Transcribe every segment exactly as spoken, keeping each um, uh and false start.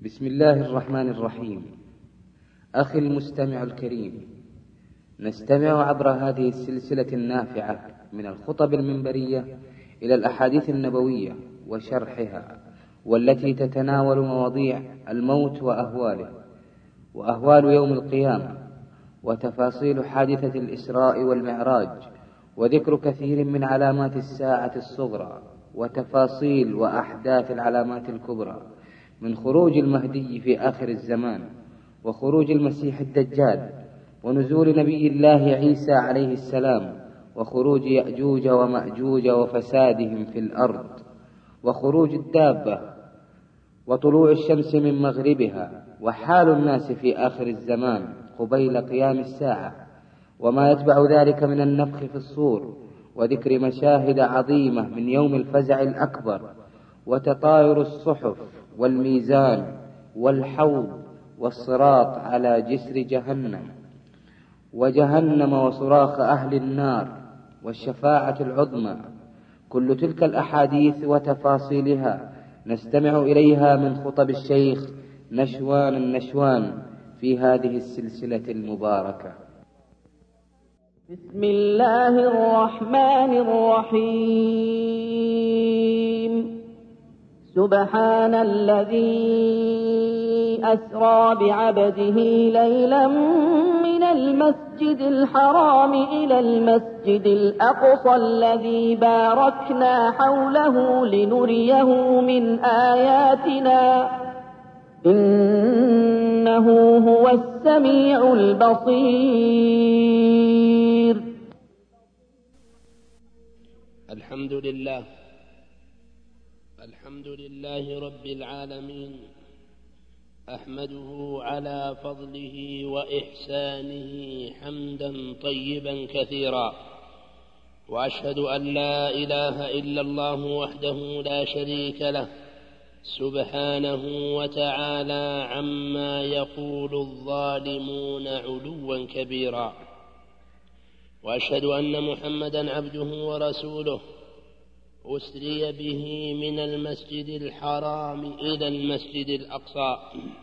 بسم الله الرحمن الرحيم. أخي المستمع الكريم، نستمع عبر هذه السلسلة النافعة من الخطب المنبرية إلى الأحاديث النبوية وشرحها، والتي تتناول مواضيع الموت وأهواله وأهوال يوم القيامة وتفاصيل حادثة الإسراء والمعراج، وذكر كثير من علامات الساعة الصغرى وتفاصيل وأحداث العلامات الكبرى، من خروج المهدي في آخر الزمان، وخروج المسيح الدجال، ونزول نبي الله عيسى عليه السلام، وخروج يأجوج ومأجوج وفسادهم في الأرض، وخروج الدابة، وطلوع الشمس من مغربها، وحال الناس في آخر الزمان قبيل قيام الساعة، وما يتبع ذلك من النفخ في الصور، وذكر مشاهد عظيمة من يوم الفزع الأكبر، وتطاير الصحف والميزان والحوض والصراط على جسر جهنم وجهنم وصراخ أهل النار والشفاعة العظمى. كل تلك الأحاديث وتفاصيلها نستمع إليها من خطب الشيخ نشوان النشوان في هذه السلسلة المباركة. بسم الله الرحمن الرحيم. سبحان الذي أسرى بعبده ليلا من المسجد الحرام إلى المسجد الأقصى الذي باركنا حوله لنريه من آياتنا إنه هو السميع البصير. الحمد لله الحمد لله رب العالمين، أحمده على فضله وإحسانه حمدا طيبا كثيرا، وأشهد أن لا إله إلا الله وحده لا شريك له سبحانه وتعالى عما يقول الظالمون علوا كبيرا، وأشهد أن محمدا عبده ورسوله أسري به من المسجد الحرام إلى المسجد الأقصى،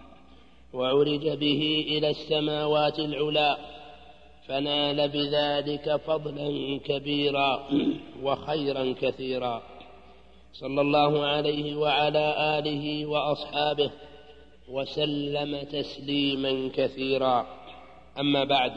وعرج به إلى السماوات العلى، فنال بذلك فضلا كبيرا وخيرا كثيرا، صلى الله عليه وعلى آله وأصحابه وسلم تسليما كثيرا. أما بعد،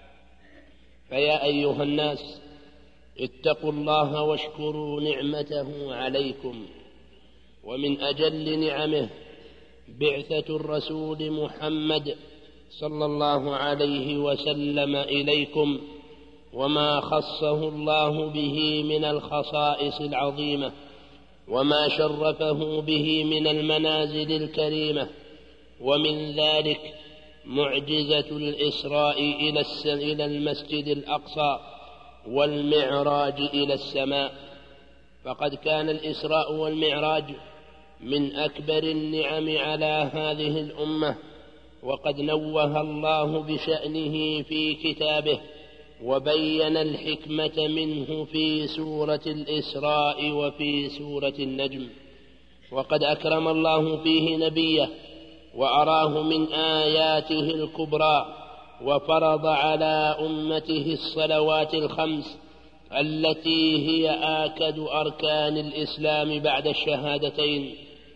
فيا أيها الناس، اتقوا الله واشكروا نعمته عليكم، ومن أجل نعمه بعثة الرسول محمد صلى الله عليه وسلم إليكم، وما خصه الله به من الخصائص العظيمة، وما شرفه به من المنازل الكريمة، ومن ذلك معجزة الإسراء إلى المسجد الأقصى والمعراج إلى السماء. فقد كان الإسراء والمعراج من أكبر النعم على هذه الأمة، وقد نوه الله بشأنه في كتابه، وبين الحكمة منه في سورة الإسراء وفي سورة النجم. وقد أكرم الله فيه نبيه وأراه من آياته الكبرى، وفرض على أمته الصلوات الخمس التي هي آكد أركان الإسلام بعد الشهادتين،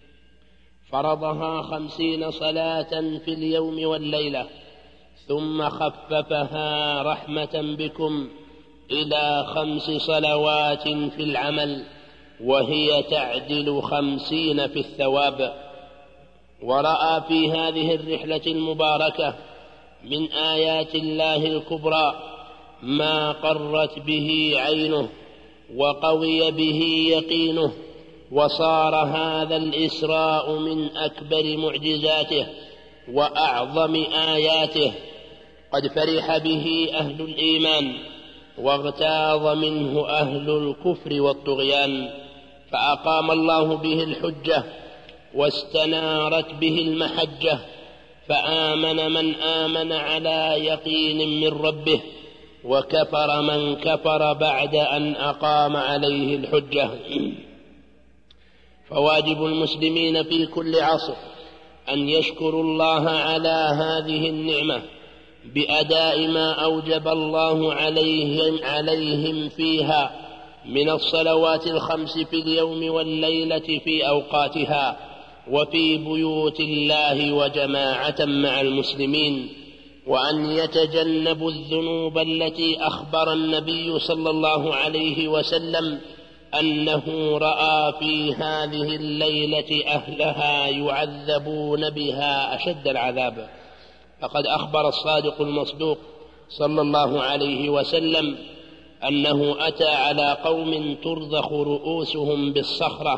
فرضها خمسين صلاة في اليوم والليلة، ثم خففها رحمة بكم إلى خمس صلوات في العمل، وهي تعدل خمسين في الثواب. ورأى في هذه الرحلة المباركة من آيات الله الكبرى ما قرت به عينه وقوي به يقينه، وصار هذا الإسراء من أكبر معجزاته وأعظم آياته. قد فرح به أهل الإيمان، واغتاظ منه أهل الكفر والطغيان، فأقام الله به الحجة واستنارت به المحجة، فآمن من آمن على يقين من ربه، وكفر من كفر بعد أن أقام عليه الحجة. فواجب المسلمين في كل عصر أن يشكروا الله على هذه النعمة بأداء ما أوجب الله عليهم, عليهم فيها من الصلوات الخمس في اليوم والليلة في أوقاتها وفي بيوت الله وجماعة مع المسلمين، وأن يتجنبوا الذنوب التي أخبر النبي صلى الله عليه وسلم أنه رأى في هذه الليلة أهلها يعذبون بها أشد العذاب. فقد أخبر الصادق المصدوق صلى الله عليه وسلم أنه أتى على قوم ترضخ رؤوسهم بالصخرة،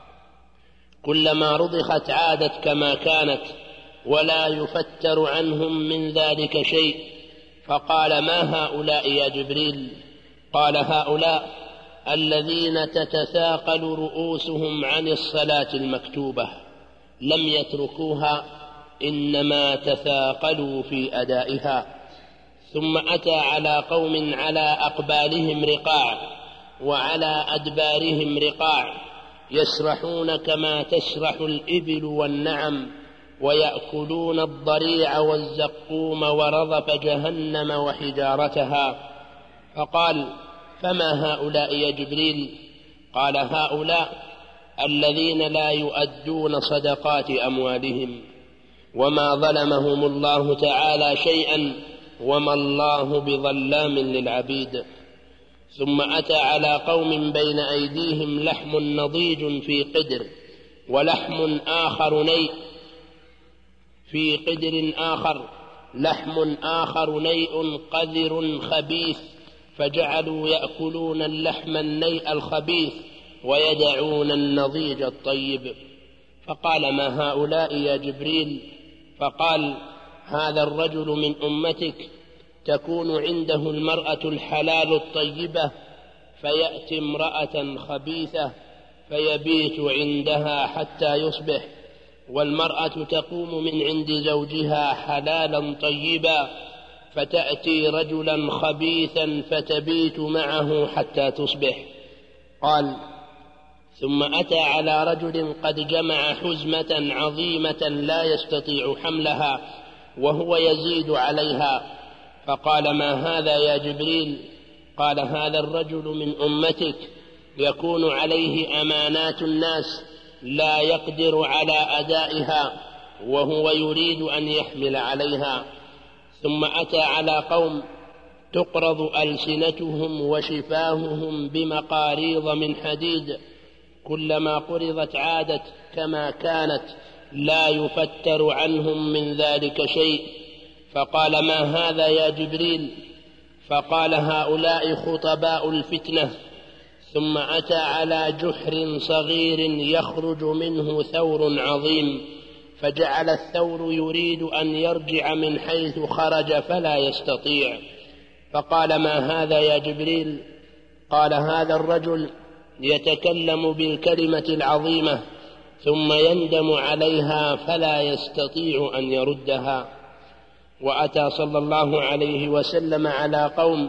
كلما رضخت عادت كما كانت ولا يفتر عنهم من ذلك شيء، فقال: ما هؤلاء يا جبريل؟ قال: هؤلاء الذين تتثاقل رؤوسهم عن الصلاة المكتوبة، لم يتركوها إنما تثاقلوا في أدائها. ثم أتى على قوم على أقبالهم رقاع وعلى أدبارهم رقاع، يسرحون كما تسرح الإبل والنعم، ويأكلون الضريع والزقوم ورضف جهنم وحجارتها. فقال: فما هؤلاء يا جبريل؟ قال: هؤلاء الذين لا يؤدون صدقات أموالهم، وما ظلمهم الله تعالى شيئا، وما الله بظلام للعبيد. ثم أتى على قوم بين أيديهم لحم نضيج في قدر، ولحم آخر نيء في قدر آخر، لحم آخر نيء قذر خبيث، فجعلوا يأكلون اللحم النيء الخبيث ويدعون النضيج الطيب. فقال: ما هؤلاء يا جبريل؟ فقال: هذا الرجل من أمتك تكون عنده المرأة الحلال الطيبة، فيأتي امرأة خبيثة فيبيت عندها حتى يصبح، والمرأة تقوم من عند زوجها حلالا طيبا، فتأتي رجلا خبيثا فتبيت معه حتى تصبح. قال: ثم أتى على رجل قد جمع حزمة عظيمة لا يستطيع حملها وهو يزيد عليها، فقال: ما هذا يا جبريل؟ قال: هذا الرجل من أمتك يكون عليه أمانات الناس لا يقدر على أدائها وهو يريد أن يحمل عليها. ثم أتى على قوم تقرض ألسنتهم وشفاههم بمقاريض من حديد، كلما قرضت عادت كما كانت لا يفتر عنهم من ذلك شيء. فقال: ما هذا يا جبريل؟ فقال: هؤلاء خطباء الفتنة. ثم أتى على جحر صغير يخرج منه ثور عظيم، فجعل الثور يريد أن يرجع من حيث خرج فلا يستطيع. فقال: ما هذا يا جبريل؟ قال: هذا الرجل يتكلم بالكلمة العظيمة ثم يندم عليها فلا يستطيع أن يردها. وأتى صلى الله عليه وسلم على قوم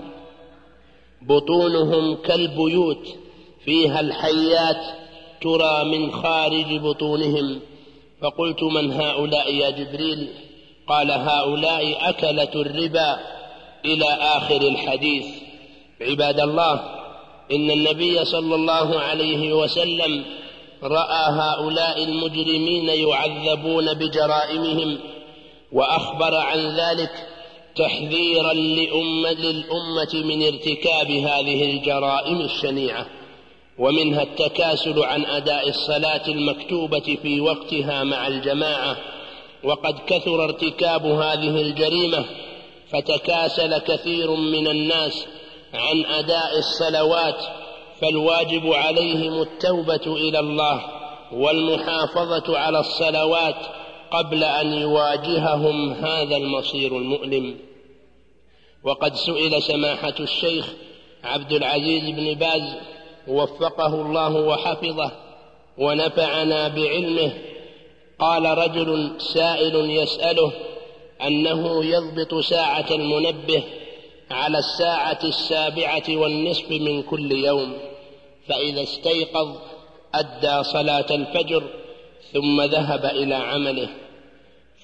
بطونهم كالبيوت فيها الحيات ترى من خارج بطونهم، فقلت: من هؤلاء يا جبريل؟ قال: هؤلاء أكلة الربا، إلى آخر الحديث. عباد الله، إن النبي صلى الله عليه وسلم رأى هؤلاء المجرمين يعذبون بجرائمهم، وأخبر عن ذلك تحذيرا لأمة للأمة من ارتكاب هذه الجرائم الشنيعة، ومنها التكاسل عن أداء الصلاة المكتوبة في وقتها مع الجماعة. وقد كثر ارتكاب هذه الجريمة، فتكاسل كثير من الناس عن أداء الصلوات، فالواجب عليهم التوبة إلى الله والمحافظة على الصلوات قبل أن يواجههم هذا المصير المؤلم. وقد سئل سماحة الشيخ عبد العزيز بن باز وفقه الله وحفظه ونفعنا بعلمه، قال رجل سائل يسأله أنه يضبط ساعة المنبه على الساعة السابعة والنصف من كل يوم، فإذا استيقظ أدى صلاة الفجر ثم ذهب إلى عمله،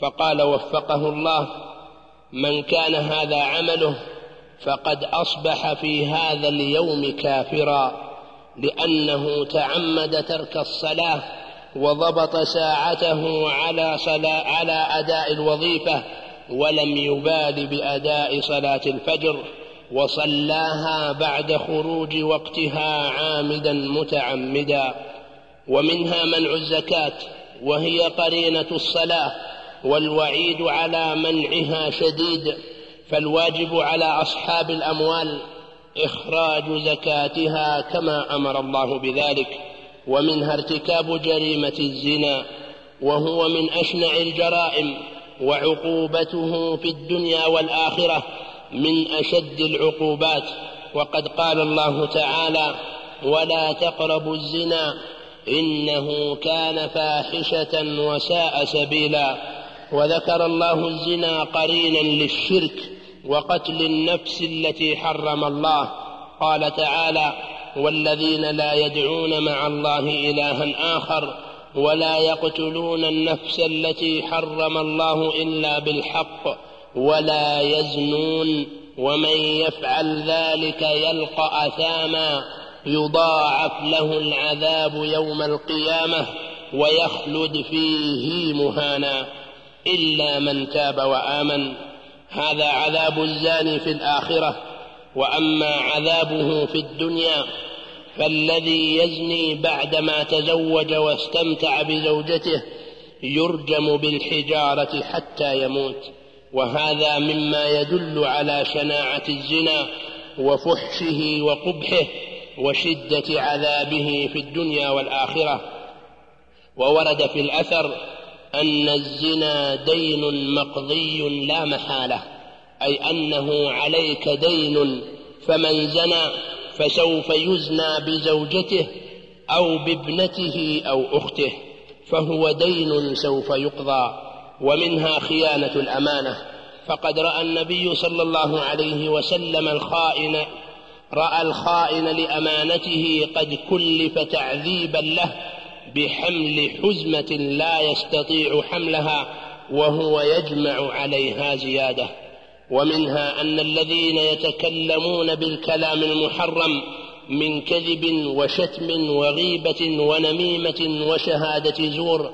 فقال وفقه الله: من كان هذا عمله فقد أصبح في هذا اليوم كافرا، لأنه تعمد ترك الصلاة وضبط ساعته على, صلاة على أداء الوظيفة، ولم يبال بأداء صلاة الفجر، وصلاها بعد خروج وقتها عامدا متعمدا. ومنها منع الزكاة، وهي قرينة الصلاة، والوعيد على منعها شديد، فالواجب على أصحاب الأموال إخراج زكاتها كما أمر الله بذلك. ومنها ارتكاب جريمة الزنا، وهو من أشنع الجرائم، وعقوبته في الدنيا والآخرة من أشد العقوبات. وقد قال الله تعالى: ولا تقربوا الزنا إنه كان فاحشة وساء سبيلا. وذكر الله الزنا قرينا للشرك وقتل النفس التي حرم الله. قال تعالى: والذين لا يدعون مع الله إلها آخر ولا يقتلون النفس التي حرم الله إلا بالحق ولا يزنون ومن يفعل ذلك يلقى أثاما يضاعف له العذاب يوم القيامة ويخلد فيه مهانا إلا من تاب وآمن. هذا عذاب الزاني في الآخرة. وأما عذابه في الدنيا فالذي يزني بعدما تزوج واستمتع بزوجته يرجم بالحجارة حتى يموت، وهذا مما يدل على شناعة الزنا وفحشه وقبحه وشدة عذابه في الدنيا والآخرة. وورد في الأثر أن الزنا دين مقضي لا محالة، أي أنه عليك دين، فمن زنى فسوف يزنى بزوجته أو بابنته أو أخته، فهو دين سوف يقضى. ومنها خيانة الأمانة، فقد رأى النبي صلى الله عليه وسلم الخائن رأى الخائن لأمانته قد كلف تعذيبا له بحمل حزمة لا يستطيع حملها وهو يجمع عليها زيادة. ومنها أن الذين يتكلمون بالكلام المحرم من كذب وشتم وغيبة ونميمة وشهادة زور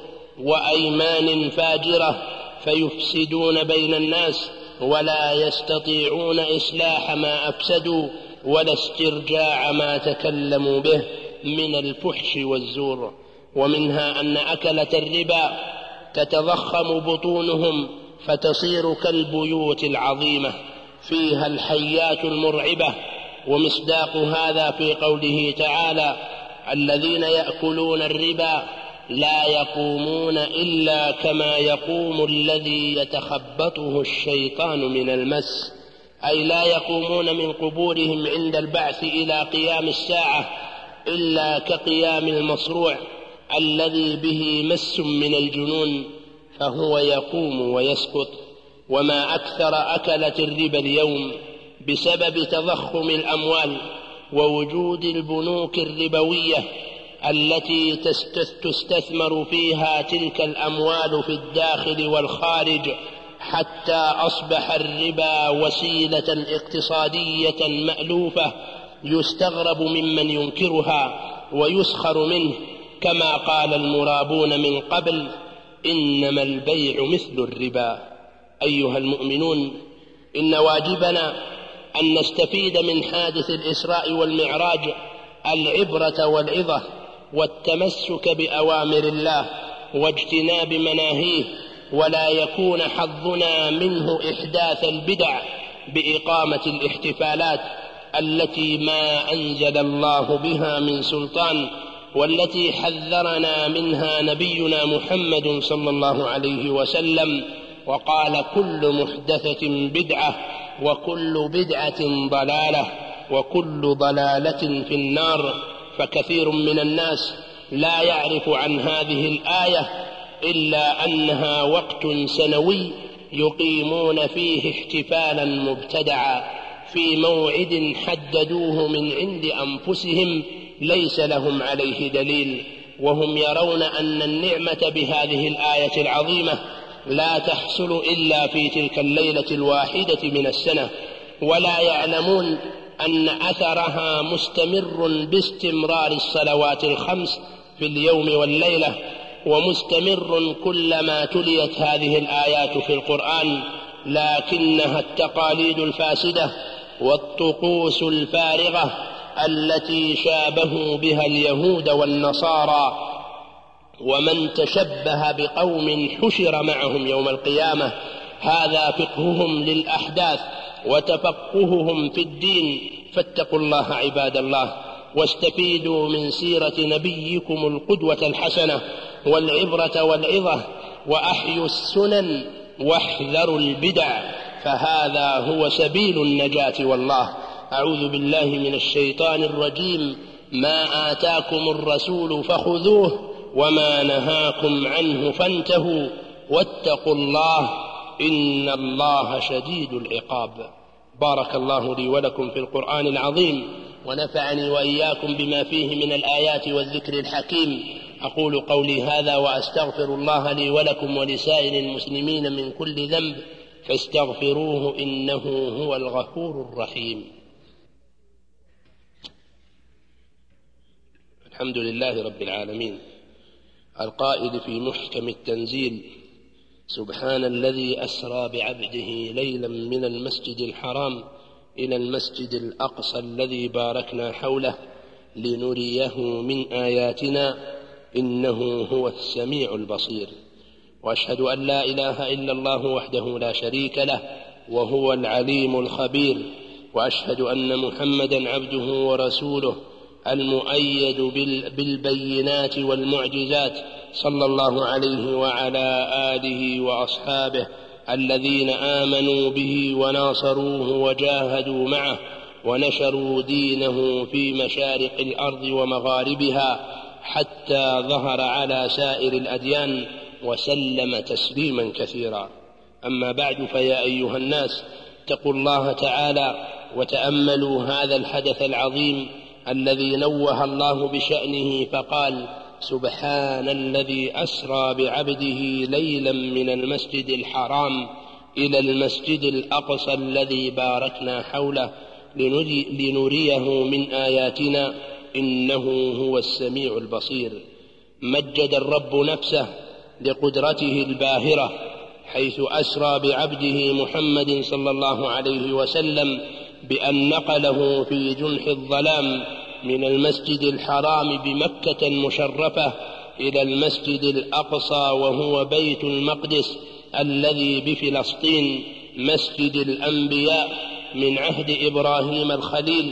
وأيمان فاجرة فيفسدون بين الناس ولا يستطيعون إصلاح ما أفسدوا ولا استرجاع ما تكلموا به من الفحش والزور. ومنها أن أكلة الربا تتضخم بطونهم فتصير كالبيوت العظيمة فيها الحيات المرعبة. ومصداق هذا في قوله تعالى: الذين يأكلون الربا لا يقومون إلا كما يقوم الذي يتخبطه الشيطان من المس، أي لا يقومون من قبورهم عند البعث إلى قيام الساعة إلا كقيام المصروع الذي به مس من الجنون، فهو يقوم ويسقط. وما أكثر أكلة الربا اليوم بسبب تضخم الأموال ووجود البنوك الربوية التي تستثمر فيها تلك الأموال في الداخل والخارج، حتى أصبح الربا وسيلة اقتصادية مألوفة يستغرب ممن ينكرها ويسخر منه، كما قال المرابون من قبل: إنما البيع مثل الربا. أيها المؤمنون، إن واجبنا أن نستفيد من حادث الإسراء والمعراج العبرة والعظة والتمسك بأوامر الله واجتناب مناهيه، ولا يكون حظنا منه إحداث البدع بإقامة الاحتفالات التي ما أنزل الله بها من سلطان، والتي حذرنا منها نبينا محمد صلى الله عليه وسلم، وقال: كل محدثة بدعة وكل بدعة ضلالة وكل ضلالة في النار. فكثير من الناس لا يعرف عن هذه الآية إلا أنها وقت سنوي يقيمون فيه احتفالا مبتدعا في موعد حددوه من عند أنفسهم ليس لهم عليه دليل، وهم يرون أن النعمة بهذه الآية العظيمة لا تحصل إلا في تلك الليلة الواحدة من السنة، ولا يعلمون أن أثرها مستمر باستمرار الصلوات الخمس في اليوم والليلة، ومستمر كلما تليت هذه الآيات في القرآن، لكنها التقاليد الفاسدة والطقوس الفارغة التي شابهوا بها اليهود والنصارى، ومن تشبه بقوم حشر معهم يوم القيامة. هذا فقههم للأحداث وتفقههم في الدين. فاتقوا الله عباد الله، واستفيدوا من سيرة نبيكم القدوة الحسنة والعبرة والعظة، وأحيوا السنن واحذروا البدع، فهذا هو سبيل النجاة والله. أعوذ بالله من الشيطان الرجيم. ما آتاكم الرسول فخذوه وما نهاكم عنه فانتهوا واتقوا الله إن الله شديد العقاب. بارك الله لي ولكم في القرآن العظيم، ونفعني وإياكم بما فيه من الآيات والذكر الحكيم. أقول قولي هذا وأستغفر الله لي ولكم ولسائر المسلمين من كل ذنب، فاستغفروه إنه هو الغفور الرحيم. الحمد لله رب العالمين، القائل في محكم التنزيل: سبحان الذي أسرى بعبده ليلا من المسجد الحرام إلى المسجد الأقصى الذي باركنا حوله لنريه من آياتنا إنه هو السميع البصير. وأشهد أن لا إله إلا الله وحده لا شريك له وهو العليم الخبير، وأشهد أن محمدا عبده ورسوله المؤيد بالبينات والمعجزات، صلى الله عليه وعلى آله وأصحابه الذين آمنوا به وناصروه وجاهدوا معه ونشروا دينه في مشارق الأرض ومغاربها حتى ظهر على سائر الأديان، وسلم تسليما كثيرا. أما بعد، فيا أيها الناس، اتقوا الله تعالى وتأملوا هذا الحدث العظيم الذي نوه الله بشأنه فقال: سبحان الذي أسرى بعبده ليلا من المسجد الحرام إلى المسجد الأقصى الذي باركنا حوله لنري لنريه من آياتنا إنه هو السميع البصير. مجد الرب نفسه لقدرته الباهرة حيث أسرى بعبده محمد صلى الله عليه وسلم بأن نقله في جنح الظلام من المسجد الحرام بمكة المشرفة إلى المسجد الأقصى وهو بيت المقدس الذي بفلسطين، مسجد الأنبياء من عهد إبراهيم الخليل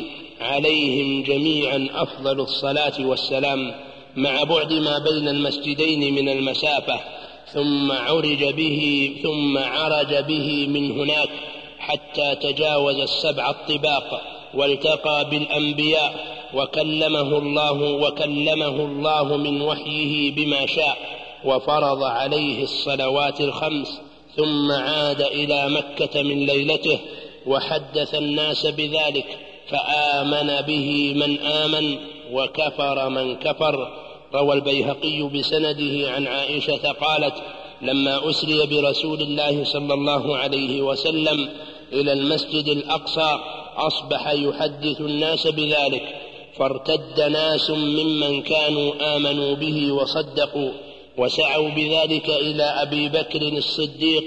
عليهم جميعا أفضل الصلاة والسلام، مع بعد ما بين المسجدين من المسافة، ثم عرج به ثم عرج به من هناك حتى تجاوز السبع الطباق والتقى بالأنبياء وكلمه الله وكلمه الله من وحيه بما شاء، وفرض عليه الصلوات الخمس، ثم عاد إلى مكة من ليلته وحدث الناس بذلك، فآمن به من آمن وكفر من كفر. روى البيهقي بسنده عن عائشة قالت: لما أسري برسول الله صلى الله عليه وسلم إلى المسجد الأقصى أصبح يحدث الناس بذلك، فارتد ناس ممن كانوا آمنوا به وصدقوا، وسعوا بذلك إلى أبي بكر الصديق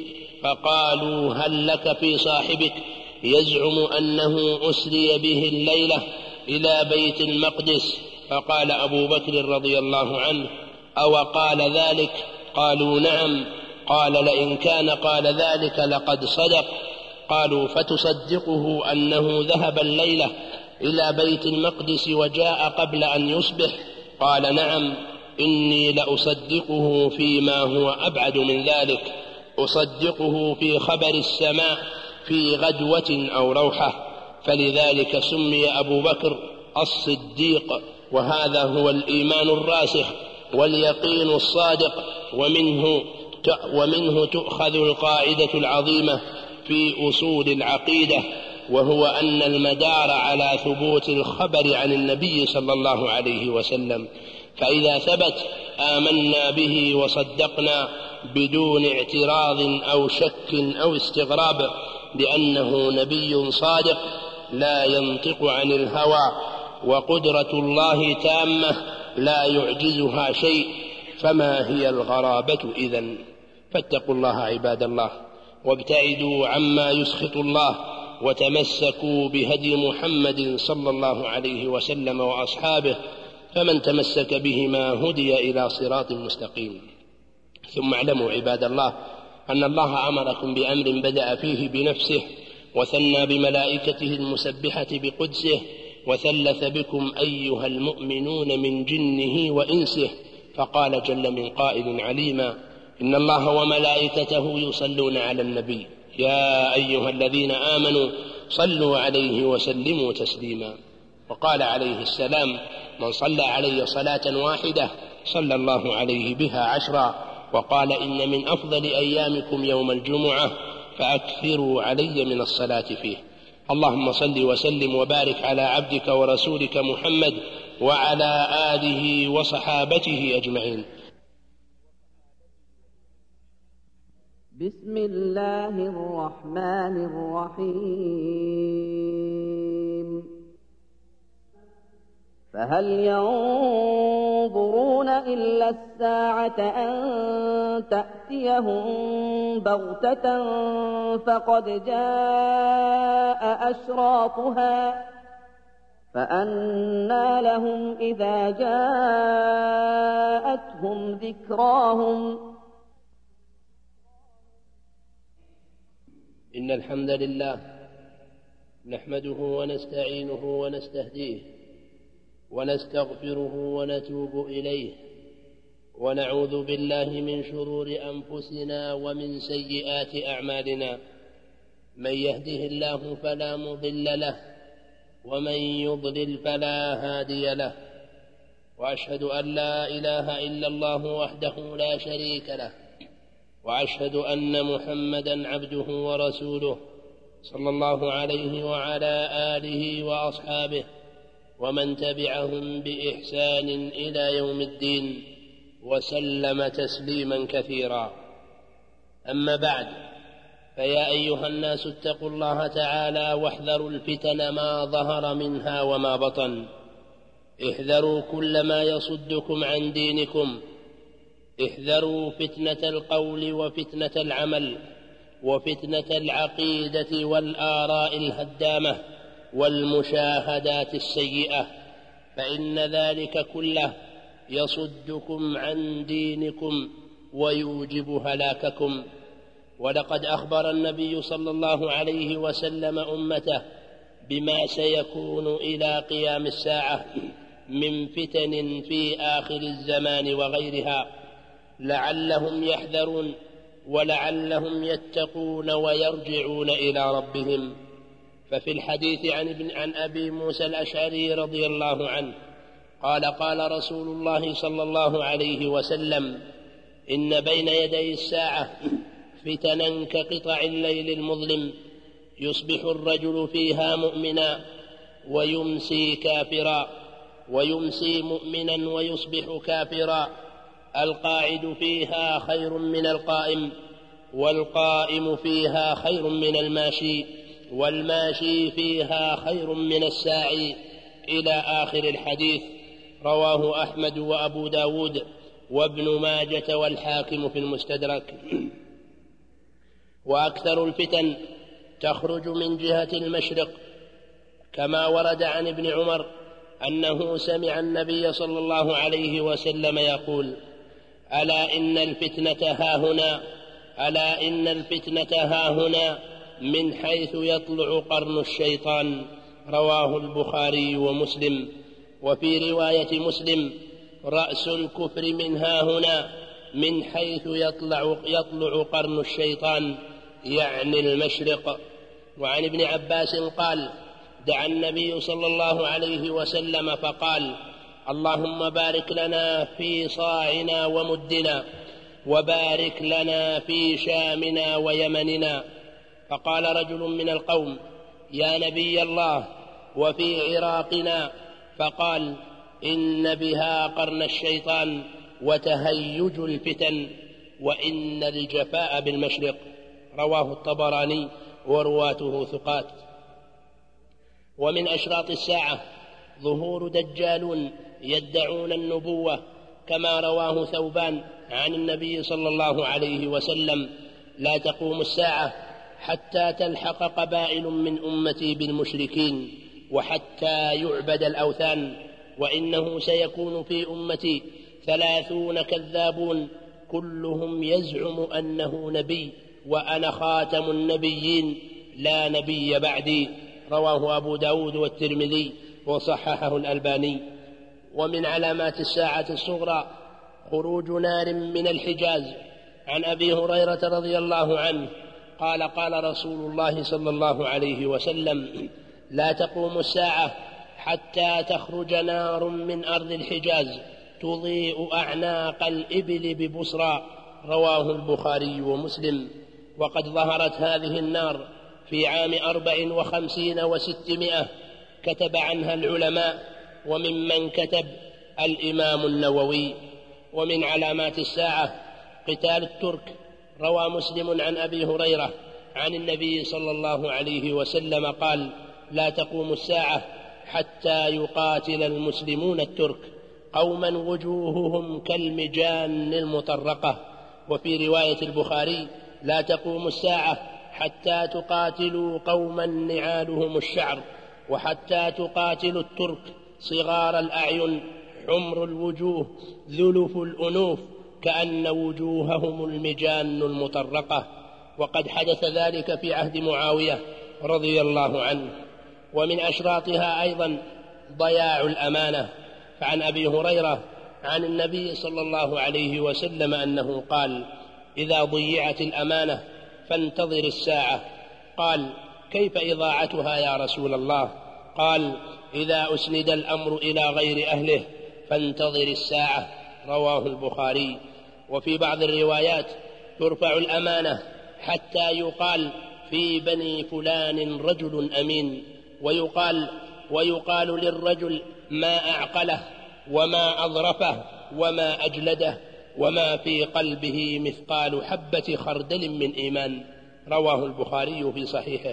فقالوا: هل لك في صاحبك يزعم أنه أسري به الليلة إلى بيت المقدس؟ فقال أبو بكر رضي الله عنه: أو قال ذلك؟ قالوا: نعم. قال: لئن كان قال ذلك لقد صدق. قالوا: فتصدقه أنه ذهب الليلة إلى بيت المقدس وجاء قبل أن يصبح؟ قال: نعم، إني لأصدقه فيما هو أبعد من ذلك، أصدقه في خبر السماء في غدوة أو روحة. فلذلك سمي أبو بكر الصديق، وهذا هو الإيمان الراسخ واليقين الصادق، ومنه ومنه تؤخذ القاعدة العظيمة في أصول العقيدة، وهو أن المدار على ثبوت الخبر عن النبي صلى الله عليه وسلم، فإذا ثبت آمنا به وصدقنا بدون اعتراض أو شك أو استغراب، لأنه نبي صادق لا ينطق عن الهوى، وقدرة الله تامة لا يعجزها شيء، فما هي الغرابة إذن؟ فاتقوا الله عباد الله، وابتعدوا عما يسخط الله، وتمسكوا بهدي محمد صلى الله عليه وسلم وأصحابه، فمن تمسك بهما هدي إلى صراط مستقيم. ثم اعلموا عباد الله أن الله أمركم بأمر بدأ فيه بنفسه، وثنى بملائكته المسبحة بقدسه، وثلث بكم أيها المؤمنون من جنه وإنسه، فقال جل من قائل عليما: إن الله وملائكته يصلون على النبي يا أيها الذين آمنوا صلوا عليه وسلموا تسليما. وقال عليه السلام: من صلى علي صلاة واحدة صلى الله عليه بها عشرا. وقال: إن من أفضل أيامكم يوم الجمعة فأكثروا علي من الصلاة فيه. اللهم صل وسلم وبارك على عبدك ورسولك محمد وعلى آله وصحابته أجمعين. بسم الله الرحمن الرحيم. فهل ينظرون إلا الساعة أن تأتيهم بغتة فقد جاء أشراطها فأنى لهم إذا جاءتهم ذكراهم. إن الحمد لله نحمده ونستعينه ونستهديه ونستغفره ونتوب إليه، ونعوذ بالله من شرور أنفسنا ومن سيئات أعمالنا. من يهده الله فلا مضل له، ومن يضلل فلا هادي له، وأشهد أن لا إله إلا الله وحده لا شريك له، وأشهد أن محمدا عبده ورسوله صلى الله عليه وعلى آله وأصحابه ومن تبعهم بإحسان إلى يوم الدين، وسلم تسليما كثيرا. أما بعد، فيا أيها الناس اتقوا الله تعالى واحذروا الفتن ما ظهر منها وما بطن. احذروا كل ما يصدكم عن دينكم، احذروا فتنة القول وفتنة العمل وفتنة العقيدة والآراء الهدامة والمشاهدات السيئة، فإن ذلك كله يصدكم عن دينكم ويوجب هلاككم. ولقد أخبر النبي صلى الله عليه وسلم أمته بما سيكون إلى قيام الساعة من فتن في آخر الزمان وغيرها، لعلهم يحذرون ولعلهم يتقون ويرجعون إلى ربهم. ففي الحديث عن, ابن عن أبي موسى الأشعري رضي الله عنه قال: قال رسول الله صلى الله عليه وسلم: إن بين يدي الساعة فتنا كقطع الليل المظلم، يصبح الرجل فيها مؤمنا ويمسي كافرا، ويمسي مؤمنا ويصبح كافرا، القاعد فيها خير من القائم، والقائم فيها خير من الماشي، والماشي فيها خير من الساعي، إلى آخر الحديث. رواه أحمد وأبو داود وابن ماجة والحاكم في المستدرك. وأكثر الفتن تخرج من جهة المشرق، كما ورد عن ابن عمر أنه سمع النبي صلى الله عليه وسلم يقول: ألا إن الفتنة هاهنا، ألا إن الفتنة هاهنا من حيث يطلع قرن الشيطان. رواه البخاري ومسلم. وفي رواية مسلم: رأس الكفر من هاهنا، من حيث يطلع, يطلع قرن الشيطان، يعني المشرق. وعن ابن عباس قال: دعا النبي صلى الله عليه وسلم فقال: اللهم بارك لنا في صاعنا ومدنا، وبارك لنا في شامنا ويمننا. فقال رجل من القوم: يا نبي الله، وفي عراقنا؟ فقال: إن بها قرن الشيطان وتهيج الفتن. وإن الجفاء بالمشرق. رواه الطبراني ورواته ثقات. ومن أشراط الساعة ظهور دجالون يدعون النبوة، كما رواه ثوبان عن النبي صلى الله عليه وسلم: لا تقوم الساعة حتى تلحق قبائل من أمتي بالمشركين وحتى يعبد الأوثان، وإنه سيكون في أمتي ثلاثون كذابون كلهم يزعم أنه نبي، وأنا خاتم النبيين لا نبي بعدي. رواه أبو داود والترمذي وصححه الألباني. ومن علامات الساعة الصغرى خروج نار من الحجاز. عن أبي هريرة رضي الله عنه قال: قال رسول الله صلى الله عليه وسلم: لا تقوم الساعة حتى تخرج نار من أرض الحجاز تضيء أعناق الإبل ببصرى. رواه البخاري ومسلم. وقد ظهرت هذه النار في عام أربع وخمسين وستمائة، كتب عنها العلماء، وممن كتب الإمام النووي. ومن علامات الساعة قتال الترك. روى مسلم عن أبي هريرة عن النبي صلى الله عليه وسلم قال: لا تقوم الساعة حتى يقاتل المسلمون الترك قوما وجوههم كالمجان المطرقة. وفي رواية البخاري: لا تقوم الساعة حتى تقاتلوا قوما نعالهم الشعر، وحتى تقاتلوا الترك صغار الأعين حمر الوجوه ذلف الأنوف كأن وجوههم المجان المطرقة. وقد حدث ذلك في عهد معاوية رضي الله عنه. ومن أشراطها أيضا ضياع الأمانة. فعن أبي هريرة عن النبي صلى الله عليه وسلم أنه قال: إذا ضيعت الأمانة فانتظر الساعة. قال: كيف إضاعتها يا رسول الله؟ قال: إذا أسند الأمر إلى غير أهله فانتظر الساعة. رواه البخاري. وفي بعض الروايات ترفع الأمانة حتى يقال: في بني فلان رجل أمين، ويقال ويقال للرجل: ما أعقله وما أظرفه وما أجلده وما في قلبه مثقال حبة خردل من إيمان. رواه البخاري في صحيحه.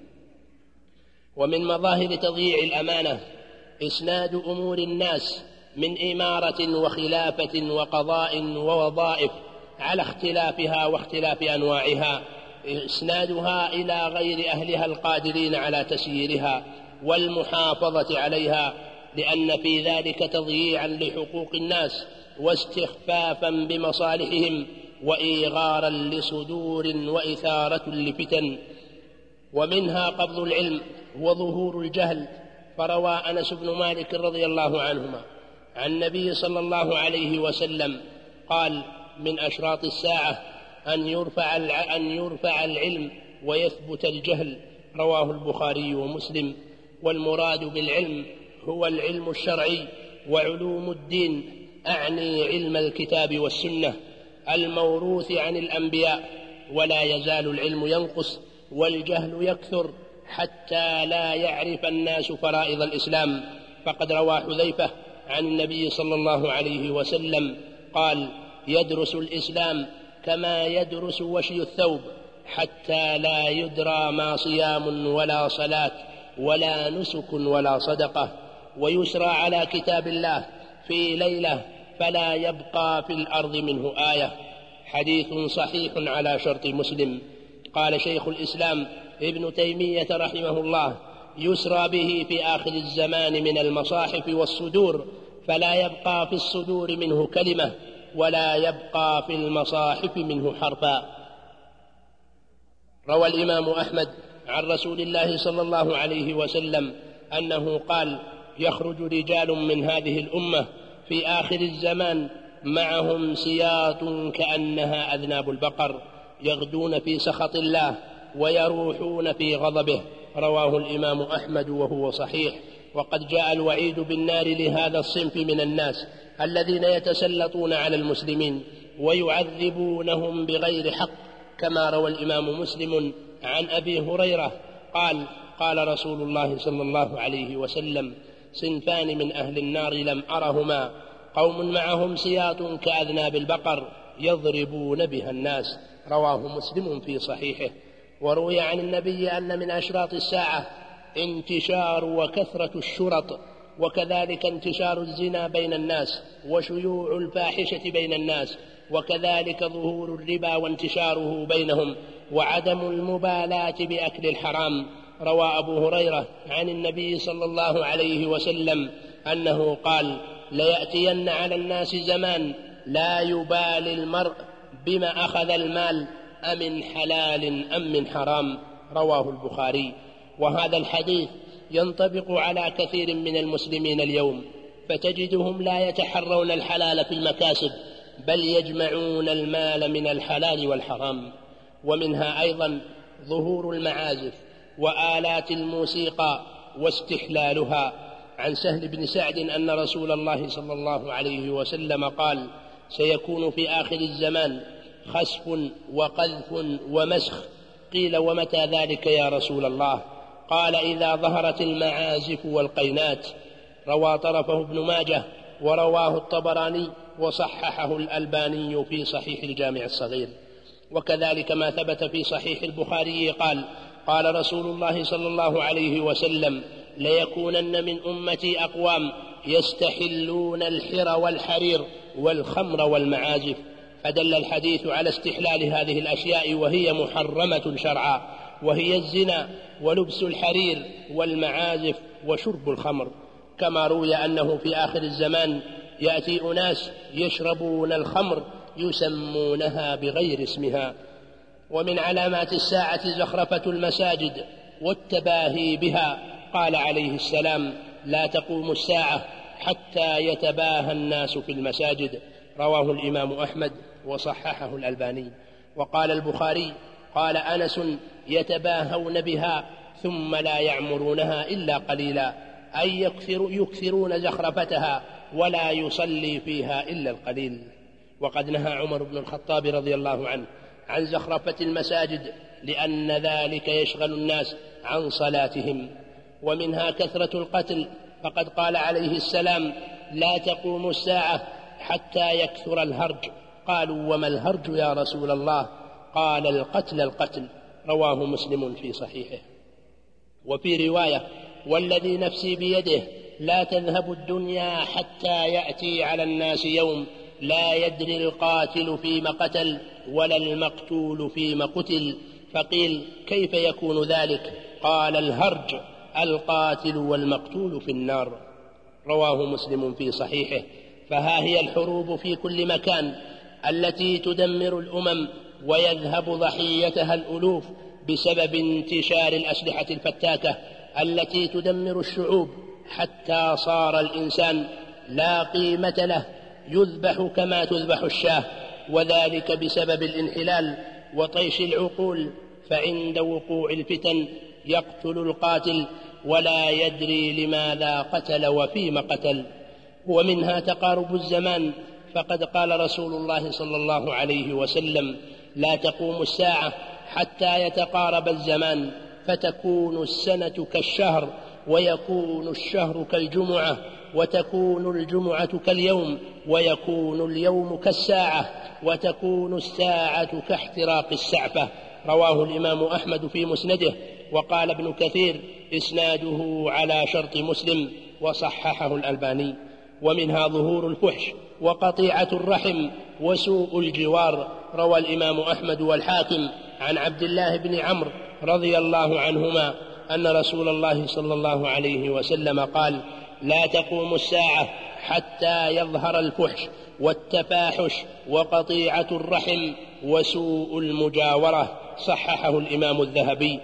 ومن مظاهر تضييع الأمانة إسناد أمور الناس من إمارة وخلافة وقضاء ووظائف على اختلافها واختلاف أنواعها، إسنادها إلى غير أهلها القادرين على تسييرها والمحافظة عليها، لأن في ذلك تضييعا لحقوق الناس واستخفافا بمصالحهم وإيغارا لصدور وإثارة لفتن. ومنها قبض العلم وظهور الجهل. فروى أنس بن مالك رضي الله عنهما عن النبي صلى الله عليه وسلم قال: من أشراط الساعة أن يرفع أن يرفع العلم ويثبت الجهل. رواه البخاري ومسلم. والمراد بالعلم هو العلم الشرعي وعلوم الدين، أعني علم الكتاب والسنة الموروث عن الأنبياء. ولا يزال العلم ينقص والجهل يكثر حتى لا يعرف الناس فرائض الإسلام. فقد روى حذيفة عن النبي صلى الله عليه وسلم قال: يدرس الإسلام كما يدرس وشي الثوب حتى لا يدرى ما صيام ولا صلاة ولا نسك ولا صدقة، ويسرى على كتاب الله في ليلة فلا يبقى في الأرض منه آية. حديث صحيح على شرط مسلم. قال شيخ الإسلام ابن تيمية رحمه الله: يسرى به في آخر الزمان من المصاحف والصدور فلا يبقى في الصدور منه كلمة ولا يبقى في المصاحف منه حرفا. روى الإمام أحمد عن رسول الله صلى الله عليه وسلم أنه قال: يخرج رجال من هذه الأمة في آخر الزمان معهم سياط كأنها أذناب البقر، يغدون في سخط الله ويروحون في غضبه. رواه الإمام أحمد وهو صحيح. وقد جاء الوعيد بالنار لهذا الصنف من الناس الذين يتسلطون على المسلمين ويعذبونهم بغير حق، كما روى الإمام مسلم عن أبي هريرة قال: قال رسول الله صلى الله عليه وسلم: صنفان من أهل النار لم أرهما، قوم معهم سياط كأذناب البقر يضربون بها الناس. رواه مسلم في صحيحه. وروي عن النبي أن من أشراط الساعة انتشار وكثرة الشرط، وكذلك انتشار الزنا بين الناس، وشيوع الفاحشة بين الناس، وكذلك ظهور الربا وانتشاره بينهم، وعدم المبالاة بأكل الحرام. روى أبو هريرة عن النبي صلى الله عليه وسلم أنه قال: ليأتين على الناس زمان لا يبالي المرء بما أخذ المال أمن حلال أم من حرام. رواه البخاري. وهذا الحديث ينطبق على كثير من المسلمين اليوم، فتجدهم لا يتحرون الحلال في المكاسب، بل يجمعون المال من الحلال والحرام. ومنها أيضا ظهور المعازف وآلات الموسيقى واستحلالها. عن سهل بن سعد أن رسول الله صلى الله عليه وسلم قال: سيكون في آخر الزمان خسف وقذف ومسخ. قيل: ومتى ذلك يا رسول الله؟ قال: إذا ظهرت المعازف والقينات. روى طرفه ابن ماجه ورواه الطبراني وصححه الألباني في صحيح الجامع الصغير. وكذلك ما ثبت في صحيح البخاري قال: قال رسول الله صلى الله عليه وسلم: ليكونن من أمتي أقوام يستحلون الحر والحرير والخمر والمعازف. فدل الحديث على استحلال هذه الأشياء وهي محرمة شرعا، وهي الزنا ولبس الحرير والمعازف وشرب الخمر. كما روي أنه في آخر الزمان يأتي أناس يشربون الخمر يسمونها بغير اسمها. ومن علامات الساعة زخرفة المساجد والتباهي بها. قال عليه السلام: لا تقوم الساعة حتى يتباهى الناس في المساجد. رواه الإمام أحمد وصححه الألباني. وقال البخاري: قال أنس: يتباهون بها ثم لا يعمرونها إلا قليلا، أي يكثر يكثرون زخرفتها ولا يصلي فيها إلا القليل. وقد نهى عمر بن الخطاب رضي الله عنه عن زخرفة المساجد لأن ذلك يشغل الناس عن صلاتهم. ومنها كثرة القتل، فقد قال عليه السلام: لا تقوم الساعة حتى يكثر الهرج. قالوا: وما الهرج يا رسول الله؟ قال: القتل القتل. رواه مسلم في صحيحه. وفي رواية: والذي نفسي بيده لا تذهب الدنيا حتى يأتي على الناس يوم لا يدري القاتل فيما قتل ولا المقتول فيما قتل. فقيل: كيف يكون ذلك؟ قال: الهرج، القاتل والمقتول في النار. رواه مسلم في صحيحه. فها هي الحروب في كل مكان التي تدمر الأمم ويذهب ضحيتها الألوف بسبب انتشار الأسلحة الفتاكة التي تدمر الشعوب، حتى صار الإنسان لا قيمة له، يذبح كما تذبح الشاة، وذلك بسبب الانحلال وطيش العقول. فعند وقوع الفتن يقتل القاتل ولا يدري لماذا قتل وفيما قتل. ومنها تقارب الزمان، فقد قال رسول الله صلى الله عليه وسلم: لا تقوم الساعة حتى يتقارب الزمان، فتكون السنة كالشهر، ويكون الشهر كالجمعة، وتكون الجمعة كاليوم، ويكون اليوم كالساعة، وتكون الساعة كاحتراق السعفة. رواه الإمام أحمد في مسنده. وقال ابن كثير: إسناده على شرط مسلم، وصححه الألباني. ومنها ظهور الفحش وقطيعة الرحم وسوء الجوار. روى الإمام أحمد والحاكم عن عبد الله بن عمرو رضي الله عنهما أن رسول الله صلى الله عليه وسلم قال: لا تقوم الساعة حتى يظهر الفحش والتفاحش وقطيعة الرحم وسوء المجاورة. صححه الإمام الذهبي.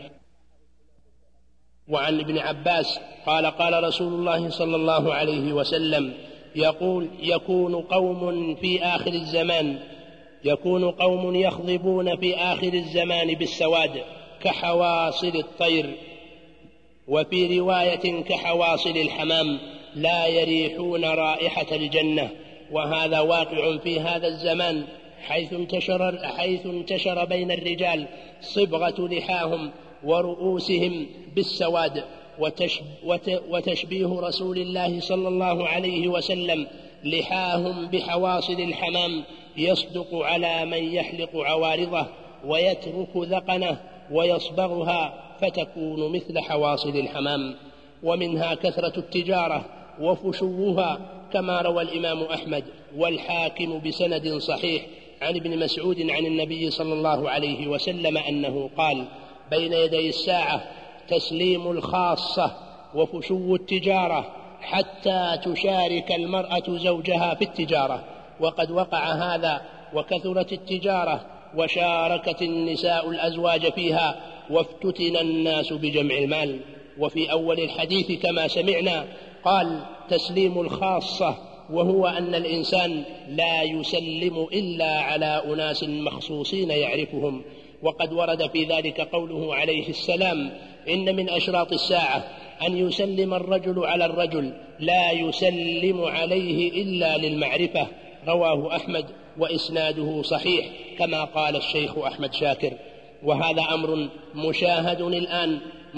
وعن ابن عباس قال: قال رسول الله صلى الله عليه وسلم يقول: يكون قوم في آخر الزمان يكون قوم يخضبون في آخر الزمان بالسواد كحواصل الطير، وفي رواية كحواصل الحمام، لا يريحون رائحة الجنة. وهذا واقع في هذا الزمان، حيث انتشر, حيث انتشر بين الرجال صبغة لحاهم ورؤوسهم بالسواد، وتشبيه رسول الله صلى الله عليه وسلم لحاهم بحواصل الحمام يصدق على من يحلق عوارضه ويترك ذقنه ويصبغها فتكون مثل حواصل الحمام. ومنها كثرة التجارة وفشوها، كما روى الإمام أحمد والحاكم بسند صحيح عن ابن مسعود عن النبي صلى الله عليه وسلم أنه قال: بين يدي الساعة تسليم الخاصة وفشو التجارة حتى تشارك المرأة زوجها في التجارة. وقد وقع هذا وكثرت التجارة وشاركت النساء الأزواج فيها وافتتن الناس بجمع المال. وفي أول الحديث كما سمعنا قال: تسليم الخاصة، وهو أن الإنسان لا يسلم إلا على أناس مخصوصين يعرفهم. وقد ورد في ذلك قوله عليه السلام: إن من أشراط الساعة أن يسلم الرجل على الرجل لا يسلم عليه إلا للمعرفة. رواه أحمد وإسناده صحيح كما قال الشيخ أحمد شاكر. وهذا أمر مشاهد الآن،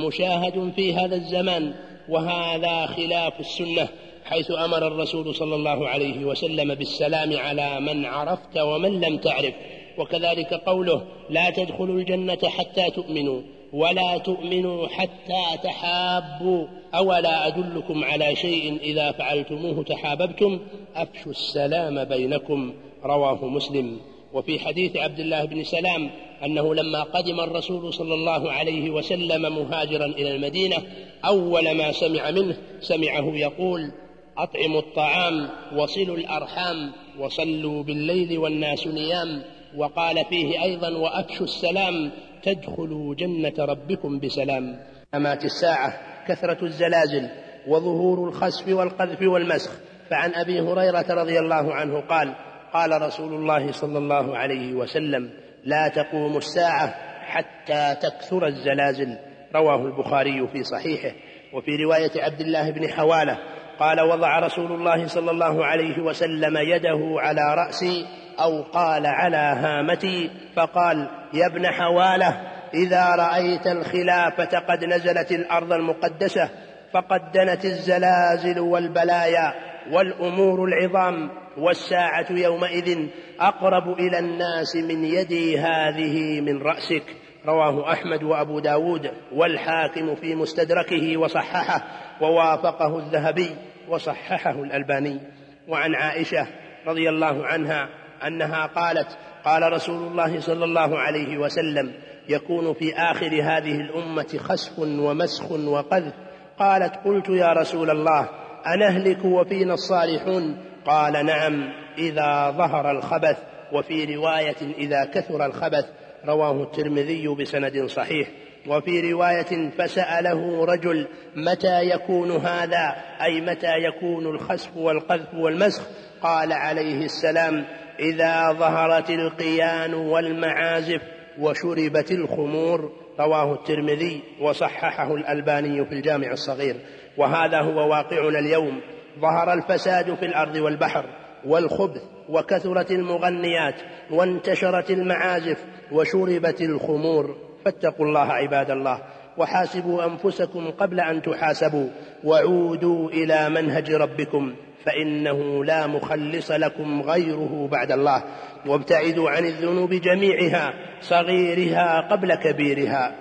مشاهد في هذا الزمان، وهذا خلاف السنة، حيث أمر الرسول صلى الله عليه وسلم بالسلام على من عرفت ومن لم تعرف. وكذلك قوله: لا تدخلوا الجنة حتى تؤمنوا ولا تؤمنوا حتى تحابوا أولا أدلكم على شيء إذا فعلتموه تحاببتم أفشوا السلام بينكم. رواه مسلم. وفي حديث عبد الله بن سلام أنه لما قدم الرسول صلى الله عليه وسلم مهاجرا إلى المدينة أول ما سمع منه سمعه يقول: أطعموا الطعام وصلوا الأرحام وصلوا بالليل والناس نيام. وقال فيه أيضا: وأفشوا السلام تدخلوا جنة ربكم بسلام. أمات الساعة كثرة الزلازل وظهور الخسف والقذف والمسخ. فعن أبي هريرة رضي الله عنه قال: قال رسول الله صلى الله عليه وسلم: لا تقوم الساعة حتى تكثر الزلازل. رواه البخاري في صحيحه. وفي رواية عبد الله بن حوالة قال: وضع رسول الله صلى الله عليه وسلم يده على رأسي أو قال على هامتي فقال: يا ابن حوالة، إذا رأيت الخلافة قد نزلت الأرض المقدسة فقد دنت الزلازل والبلايا والأمور العظام، والساعة يومئذ أقرب إلى الناس من يدي هذه من رأسك. رواه أحمد وأبو داود والحاكم في مستدركه وصححه، ووافقه الذهبي وصححه الألباني. وعن عائشة رضي الله عنها أنها قالت: قال رسول الله صلى الله عليه وسلم: يكون في آخر هذه الأمة خسف ومسخ وقذف. قالت: قلت يا رسول الله أنهلك وفينا الصالحون؟ قال: نعم، إذا ظهر الخبث. وفي رواية: إذا كثر الخبث. رواه الترمذي بسند صحيح. وفي رواية: فسأله رجل: متى يكون هذا؟ أي متى يكون الخسف والقذف والمسخ؟ قال عليه السلام: إذا ظهرت القيان والمعازف وشربت الخمور. رواه الترمذي وصححه الألباني في الجامع الصغير. وهذا هو واقعنا اليوم. ظهر الفساد في الأرض والبحر والخبث، وكثرت المغنيات، وانتشرت المعازف، وشربت الخمور. فاتقوا الله عباد الله، وحاسبوا أنفسكم قبل أن تحاسبوا، وعودوا إلى منهج ربكم، فإنه لا مخلص لكم غيره بعد الله. وابتعدوا عن الذنوب جميعها، صغيرها قبل كبيرها.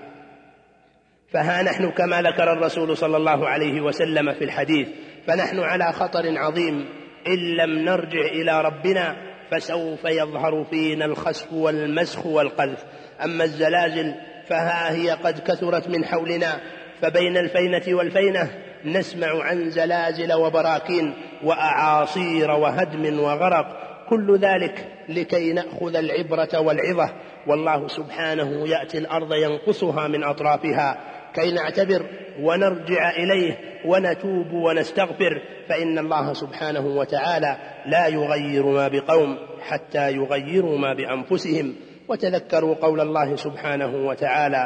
فها نحن كما ذكر الرسول صلى الله عليه وسلم في الحديث، فنحن على خطر عظيم إن لم نرجع إلى ربنا، فسوف يظهر فينا الخسف والمسخ والقذف. أما الزلازل فها هي قد كثرت من حولنا، فبين الفينة والفينة نسمع عن زلازل وبراكين وأعاصير وهدم وغرق، كل ذلك لكي نأخذ العبرة والعظة. والله سبحانه يأتي الأرض ينقصها من أطرافها كي نعتبر ونرجع إليه ونتوب ونستغفر، فإن الله سبحانه وتعالى لا يغير ما بقوم حتى يغيروا ما بأنفسهم. وتذكروا قول الله سبحانه وتعالى: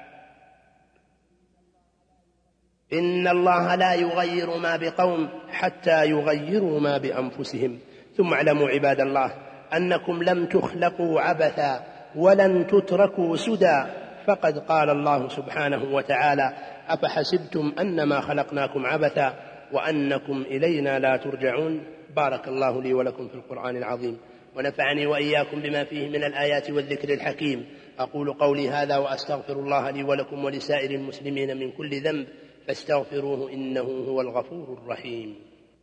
إن الله لا يغير ما بقوم حتى يغيروا ما بأنفسهم. ثم اعلموا عباد الله أنكم لم تخلقوا عبثا ولن تتركوا سدى، فقد قال الله سبحانه وتعالى: أفحسبتم أنما خلقناكم عبثا وأنكم إلينا لا ترجعون. بارك الله لي ولكم في القرآن العظيم، ونفعني وإياكم بما فيه من الآيات والذكر الحكيم. أقول قولي هذا وأستغفر الله لي ولكم ولسائر المسلمين من كل ذنب فاستغفروه إنه هو الغفور الرحيم.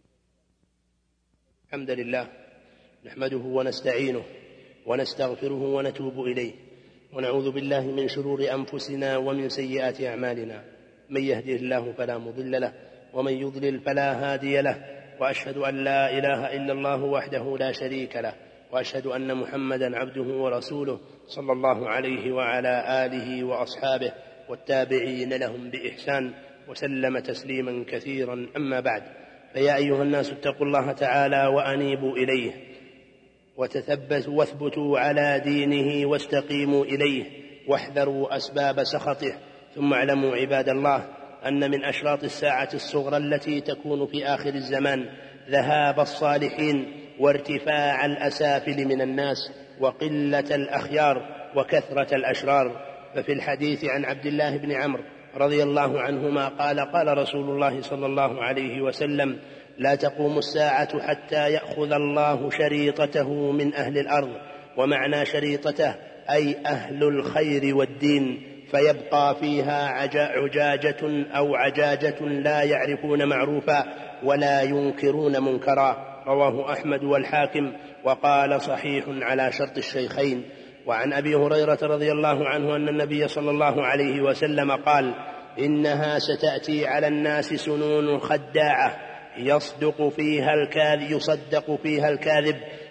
الحمد لله نحمده ونستعينه ونستغفره ونتوب إليه، ونعوذ بالله من شرور أنفسنا ومن سيئات أعمالنا، من يهده الله فلا مضل له ومن يضلل فلا هادي له، وأشهد أن لا إله إلا الله وحده لا شريك له، وأشهد أن محمدا عبده ورسوله صلى الله عليه وعلى آله وأصحابه والتابعين لهم بإحسان وسلم تسليما كثيرا. أما بعد، فيا أيها الناس اتقوا الله تعالى وأنيبوا إليه وتثبتوا واثبتوا على دينه واستقيموا إليه واحذروا أسباب سخطه. ثم اعلموا عباد الله أن من أشراط الساعة الصغرى التي تكون في آخر الزمان ذهاب الصالحين وارتفاع الأسافل من الناس وقلة الأخيار وكثرة الأشرار. ففي الحديث عن عبد الله بن عمرو رضي الله عنهما قال قال رسول الله صلى الله عليه وسلم: لا تقوم الساعة حتى يأخذ الله شريطته من أهل الأرض. ومعنى شريطته أي أهل الخير والدين، فيبقى فيها عجاجة أو عجاجة لا يعرفون معروفا ولا ينكرون منكرا. رواه أحمد والحاكم وقال صحيح على شرط الشيخين. وعن أبي هريرة رضي الله عنه أن النبي صلى الله عليه وسلم قال: إنها ستأتي على الناس سنون خداعة يصدق فيها الكاذب يصدق فيها الكاذب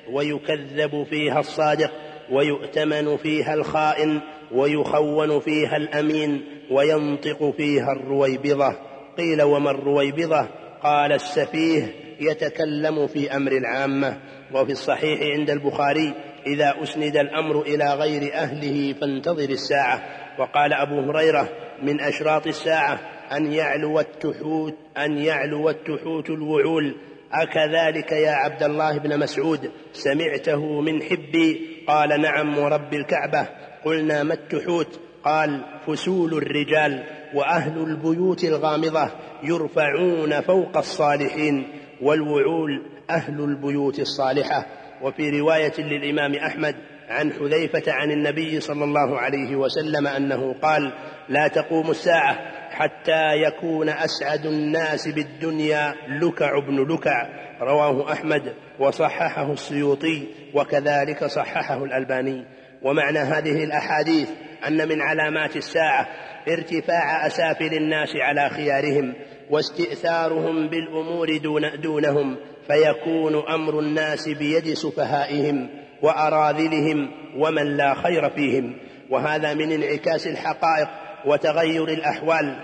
ويكذب فيها الصادق ويؤتمن فيها الخائن ويخون فيها الأمين وينطق فيها الرويبضة. قيل: وما الرويبضة؟ قال: السفيه يتكلم في أمر العامة. وفي الصحيح عند البخاري: إذا أسند الأمر إلى غير أهله فانتظر الساعة. وقال أبو هريرة: من أشراط الساعة أن يعلو التحوت أن يعلو التحوت الوعول. أكذلك يا عبد الله بن مسعود سمعته من حبي؟ قال: نعم ورب الكعبة. قلنا: ما التحوت؟ قال: فسول الرجال وأهل البيوت الغامضة يرفعون فوق الصالحين، والوعول أهل البيوت الصالحة. وفي رواية للإمام أحمد عن حذيفة عن النبي صلى الله عليه وسلم أنه قال: لا تقوم الساعة حتى يكون أسعد الناس بالدنيا لكع بن لكع. رواه أحمد وصححه السيوطي وكذلك صححه الألباني. ومعنى هذه الأحاديث أن من علامات الساعة ارتفاع أسافل الناس على خيارهم واستئثارهم بالأمور دون دونهم، فيكون أمر الناس بيد سفهائهم وأراذلهم ومن لا خير فيهم. وهذا من انعكاس الحقائق وتغير الأحوال،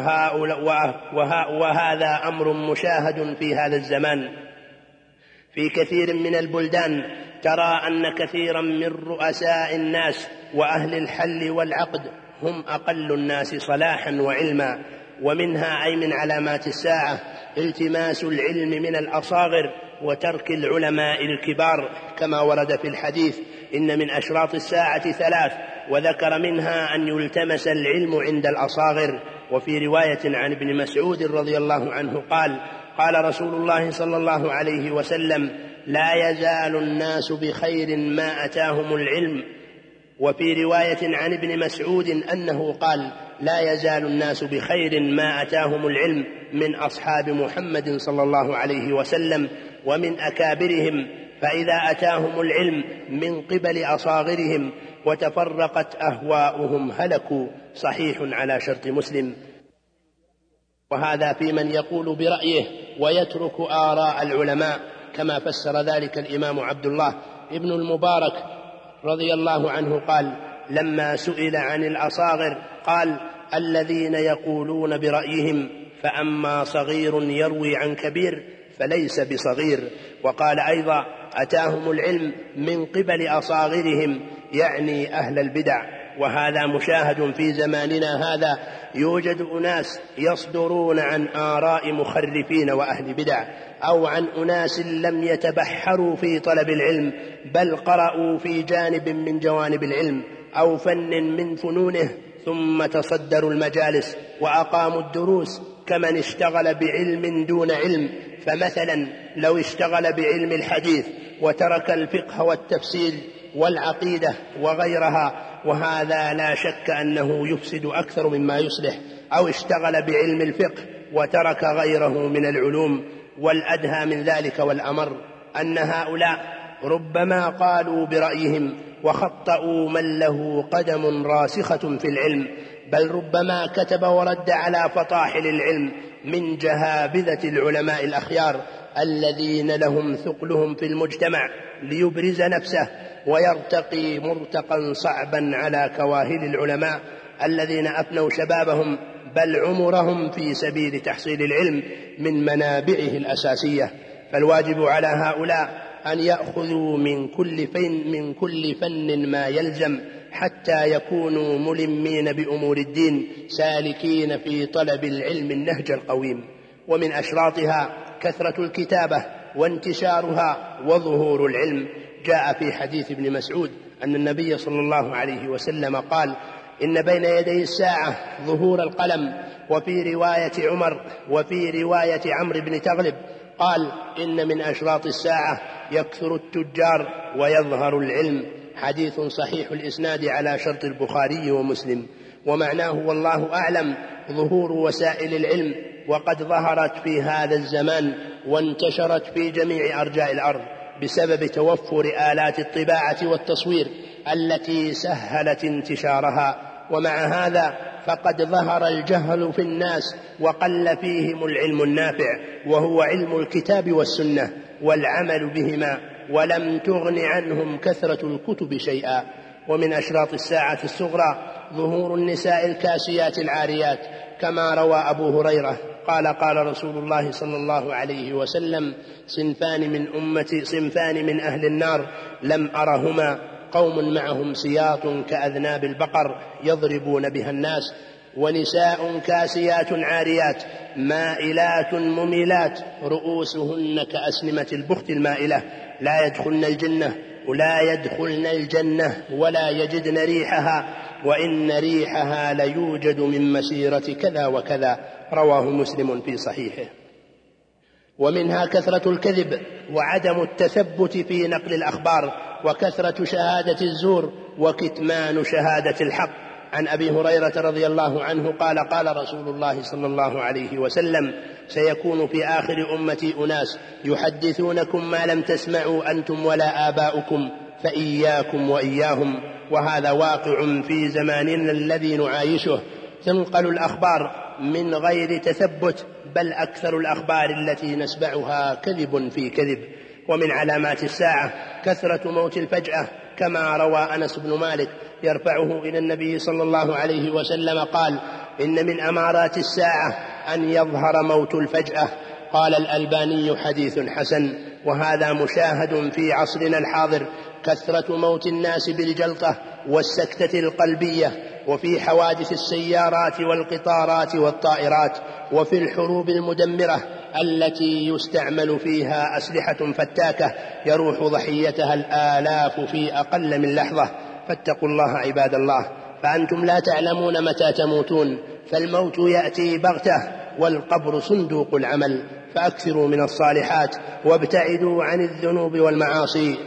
وهذا أمر مشاهد في هذا الزمان. في كثير من البلدان ترى أن كثيرا من رؤساء الناس وأهل الحل والعقد هم أقل الناس صلاحا وعلما. ومنها أي من علامات الساعة التماس العلم من الأصاغر وترك العلماء الكبار، كما ورد في الحديث: إن من أشراط الساعة ثلاث، وذكر منها أن يلتمس العلم عند الأصاغر. وفي رواية عن ابن مسعود رضي الله عنه قال: قال رسول الله صلى الله عليه وسلم: لا يزال الناس بخير ما أتاهم العلم. وفي رواية عن ابن مسعود أنه قال: لا يزال الناس بخير ما أتاهم العلم من أصحاب محمد صلى الله عليه وسلم ومن أكابرهم، فإذا أتاهم العلم من قبل أصاغرهم وتفرقت أهواؤهم هلكوا. صحيح على شرط مسلم. وهذا في من يقول برأيه ويترك آراء العلماء، كما فسر ذلك الإمام عبد الله ابن المبارك رضي الله عنه قال: لما سئل عن الأصاغر قال: الذين يقولون برأيهم، فأما صغير يروي عن كبير فليس بصغير. وقال أيضا: أتاهم العلم من قبل أصاغرهم، يعني أهل البدع. وهذا مشاهد في زماننا هذا، يوجد أناس يصدرون عن آراء مخرفين وأهل بدع، أو عن أناس لم يتبحروا في طلب العلم بل قرأوا في جانب من جوانب العلم أو فن من فنونه، ثم تصدروا المجالس وأقاموا الدروس كمن اشتغل بعلم دون علم. فمثلا لو اشتغل بعلم الحديث وترك الفقه والتفسير والعقيدة وغيرها، وهذا لا شك أنه يفسد أكثر مما يصلح، أو اشتغل بعلم الفقه وترك غيره من العلوم. والأدهى من ذلك والأمر أن هؤلاء ربما قالوا برأيهم وخطأوا من له قدم راسخة في العلم، بل ربما كتب ورد على فطاحل العلم من جهابذة العلماء الأخيار الذين لهم ثقلهم في المجتمع ليبرز نفسه ويرتقي مرتقا صعبا على كواهل العلماء الذين أفنوا شبابهم بل عمرهم في سبيل تحصيل العلم من منابعه الأساسية. فالواجب على هؤلاء أن يأخذوا من كل فن, من كل فن ما يلزم حتى يكونوا ملمين بأمور الدين سالكين في طلب العلم النهج القويم. ومن أشراطها كثرة الكتابة وانتشارها وظهور العلم. جاء في حديث ابن مسعود أن النبي صلى الله عليه وسلم قال: إن بين يدي الساعة ظهور القلم. وفي رواية عمر وفي رواية عمرو بن تغلب قال: إن من أشراط الساعة يكثر التجار ويظهر العلم. حديث صحيح الإسناد على شرط البخاري ومسلم. ومعناه والله أعلم ظهور وسائل العلم، وقد ظهرت في هذا الزمان وانتشرت في جميع أرجاء الأرض بسبب توفر آلات الطباعة والتصوير التي سهلت انتشارها. ومع هذا فقد ظهر الجهل في الناس وقل فيهم العلم النافع، وهو علم الكتاب والسنة والعمل بهما، ولم تغن عنهم كثرة الكتب شيئا. ومن أشراط الساعة الصغرى ظهور النساء الكاسيات العاريات، كما روى أبو هريرة قال: قال رسول الله صلى الله عليه وسلم: صنفان من أمتي صنفان من أهل النار لم أرهما، قوم معهم سياط كأذناب البقر يضربون بها الناس، ونساء كاسيات عاريات مائلات مميلات رؤوسهن كأسنمة البخت المائلة، لا يدخلن الجنة ولا يدخلن الجنة ولا يجدن ريحها، وإن ريحها ليوجد من مسيرة كذا وكذا. رواه مسلم في صحيحه. ومنها كثرة الكذب وعدم التثبت في نقل الأخبار، وكثرة شهادة الزور وكتمان شهادة الحق. عن أبي هريرة رضي الله عنه قال: قال رسول الله صلى الله عليه وسلم: سيكون في آخر أمتي أناس يحدثونكم ما لم تسمعوا أنتم ولا آباؤكم، فإياكم وإياهم. وهذا واقع في زماننا الذي نعايشه. تنقل الأخبار من غير تثبت، بل أكثر الأخبار التي نسمعها كذب في كذب. ومن علامات الساعة كثرة موت الفجأة، كما روى أنس بن مالك يرفعه إلى النبي صلى الله عليه وسلم قال: إن من أمارات الساعة أن يظهر موت الفجأة. قال الألباني: حديث حسن. وهذا مشاهد في عصرنا الحاضر، كثرة موت الناس بالجلطة والسكتة القلبية، وفي حوادث السيارات والقطارات والطائرات، وفي الحروب المدمرة التي يستعمل فيها أسلحة فتاكة يروح ضحيتها الآلاف في أقل من لحظة. فاتقوا الله عباد الله، فأنتم لا تعلمون متى تموتون، فالموت يأتي بغتة والقبر صندوق العمل. فأكثروا من الصالحات وابتعدوا عن الذنوب والمعاصي،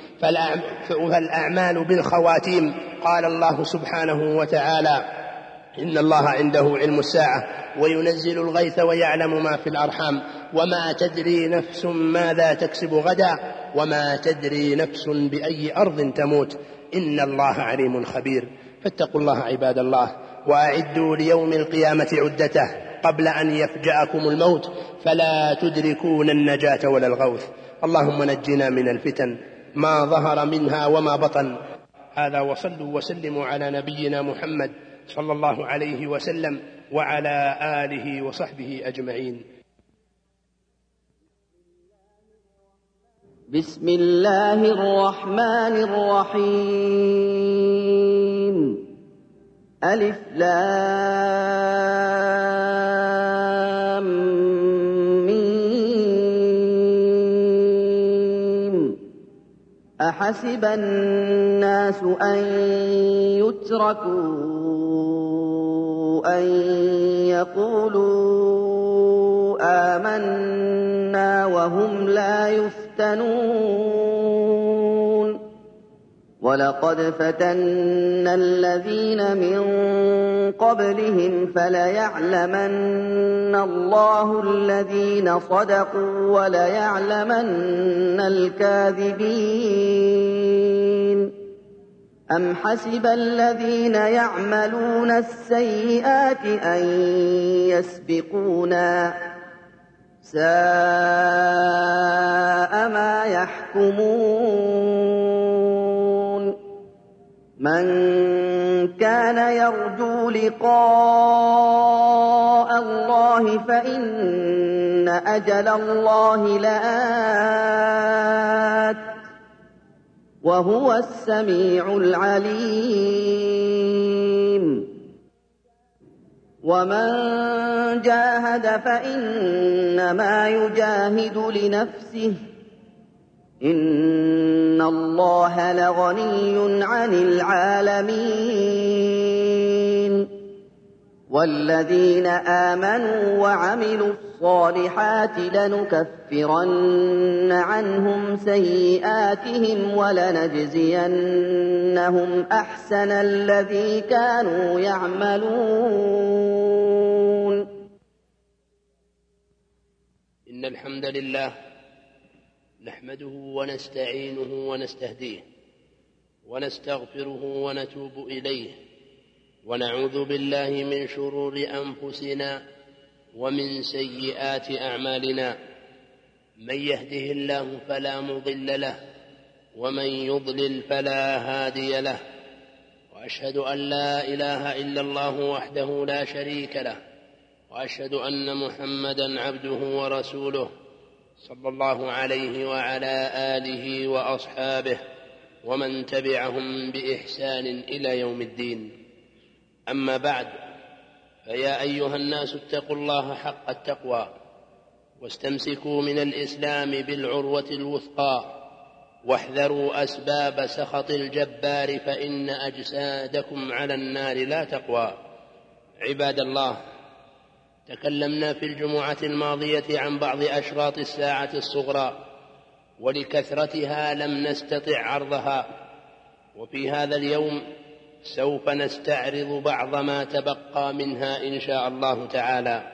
فالأعمال بالخواتيم. قال الله سبحانه وتعالى: إن الله عنده علم الساعة وينزل الغيث ويعلم ما في الأرحام، وما تدري نفس ماذا تكسب غدا، وما تدري نفس بأي أرض تموت، إن الله عليم خبير. فاتقوا الله عباد الله، وأعدوا ليوم القيامة عدته قبل أن يفجأكم الموت، فلا تدركون النجاة ولا الغوث. اللهم نجنا من الفتن ما ظهر منها وما بطن. هذا، وصلوا وسلموا على نبينا محمد صلى الله عليه وسلم وعلى آله وصحبه أجمعين. بسم الله الرحمن الرحيم. ألف لام ميم. أحسب الناس أن يتركوا أن يقولوا آمنا وهم لا يفتنون ولقد فتنا الذين من قبلهم فليعلمن الله الذين صدقوا وليعلمن الكاذبين أم حسب الذين يعملون السيئات أن يسبقونا ساء ما يحكمون من كان يرجو لقاء الله فإن أجل الله لآت وهو السميع العليم ومن جاهد فإنما يجاهد لنفسه إن الله لغني عن العالمين والذين آمنوا وعملوا الصالحات لنكفرن عنهم سيئاتهم ولنجزينهم أحسن الذي كانوا يعملون. إن الحمد لله نحمده ونستعينه ونستهديه ونستغفره ونتوب إليه ونعوذ بالله من شرور أنفسنا ومن سيئات أعمالنا من يهده الله فلا مضل له ومن يضلل فلا هادي له وأشهد أن لا إله إلا الله وحده لا شريك له وأشهد أن محمدا عبده ورسوله صلى الله عليه وعلى آله وأصحابه ومن تبعهم بإحسان إلى يوم الدين. أما بعد، فيا أيها الناس اتقوا الله حق التقوى واستمسكوا من الإسلام بالعروة الوثقى واحذروا أسباب سخط الجبار فإن أجسادكم على النار لا تقوى. عباد الله، تكلمنا في الجمعة الماضية عن بعض أشراط الساعة الصغرى ولكثرتها لم نستطع عرضها، وفي هذا اليوم سوف نستعرض بعض ما تبقى منها إن شاء الله تعالى.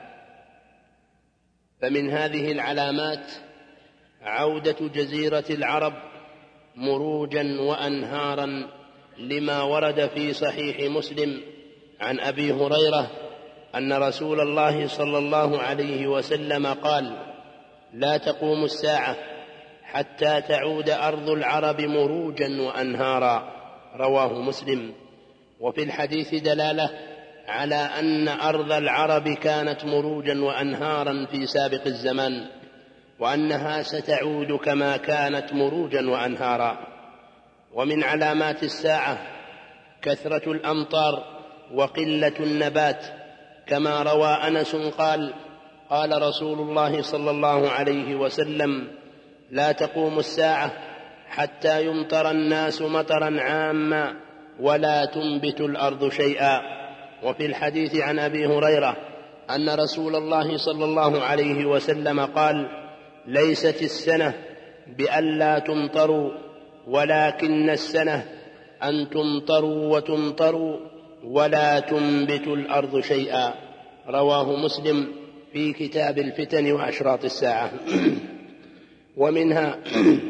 فمن هذه العلامات عودة جزيرة العرب مروجا وأنهارا لما ورد في صحيح مسلم عن أبي هريرة أن رسول الله صلى الله عليه وسلم قال: لا تقوم الساعة حتى تعود أرض العرب مروجا وأنهارا، رواه مسلم. وفي الحديث دلالة على أن أرض العرب كانت مروجا وأنهارا في سابق الزمان، وأنها ستعود كما كانت مروجا وأنهارا. ومن علامات الساعة كثرة الأمطار وقلة النبات، كما روى أنس قال: قال رسول الله صلى الله عليه وسلم: لا تقوم الساعة حتى يمطر الناس مطرا عاما ولا تنبت الأرض شيئا. وفي الحديث عن أبي هريرة أن رسول الله صلى الله عليه وسلم قال: ليست السنة بألا تمطروا ولكن السنة أن تمطروا وتمطروا ولا تنبت الأرض شيئا، رواه مسلم في كتاب الفتن وأشراط الساعة. ومنها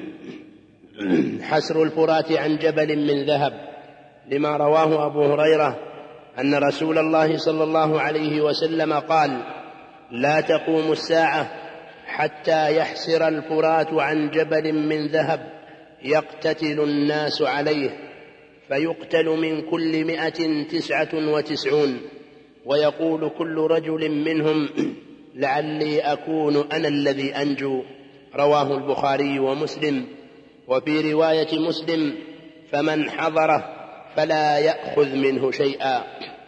حسر الفرات عن جبل من ذهب، لما رواه أبو هريرة أن رسول الله صلى الله عليه وسلم قال: لا تقوم الساعة حتى يحسر الفرات عن جبل من ذهب يقتتل الناس عليه، فيقتل من كل مئة تسعة وتسعون، ويقول كل رجل منهم: لعلي أكون أنا الذي أنجو، رواه البخاري ومسلم. وفي رواية مسلم: فمن حضره فلا يأخذ منه شيئا.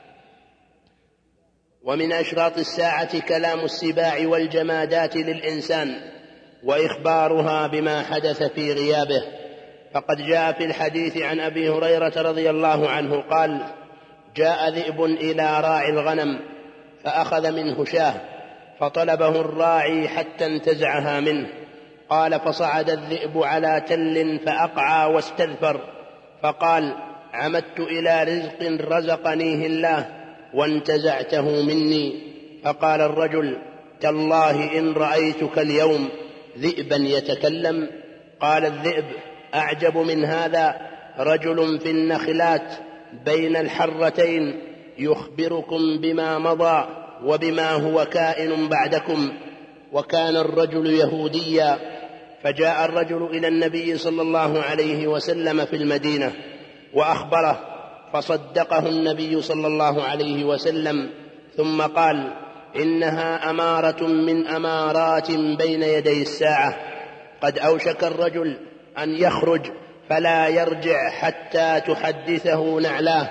ومن أشراط الساعة كلام السباع والجمادات للإنسان وإخبارها بما حدث في غيابه، فقد جاء في الحديث عن أبي هريرة رضي الله عنه قال: جاء ذئب إلى راعي الغنم فأخذ منه شاه، فطلبه الراعي حتى انتزعها منه. قال: فصعد الذئب على تل فأقعى واستذفر، فقال: عمدت إلى رزق رزقنيه الله وانتزعته مني. فقال الرجل: تالله إن رأيتك اليوم ذئبا يتكلم. قال الذئب: أعجب من هذا رجل في النخلات بين الحرتين يخبركم بما مضى وبما هو كائن بعدكم. وكان الرجل يهوديا، فجاء الرجل إلى النبي صلى الله عليه وسلم في المدينة وأخبره، فصدقه النبي صلى الله عليه وسلم، ثم قال: إنها أمارة من أمارات بين يدي الساعة، قد أوشك الرجل أن يخرج فلا يرجع حتى تحدثه نعلاه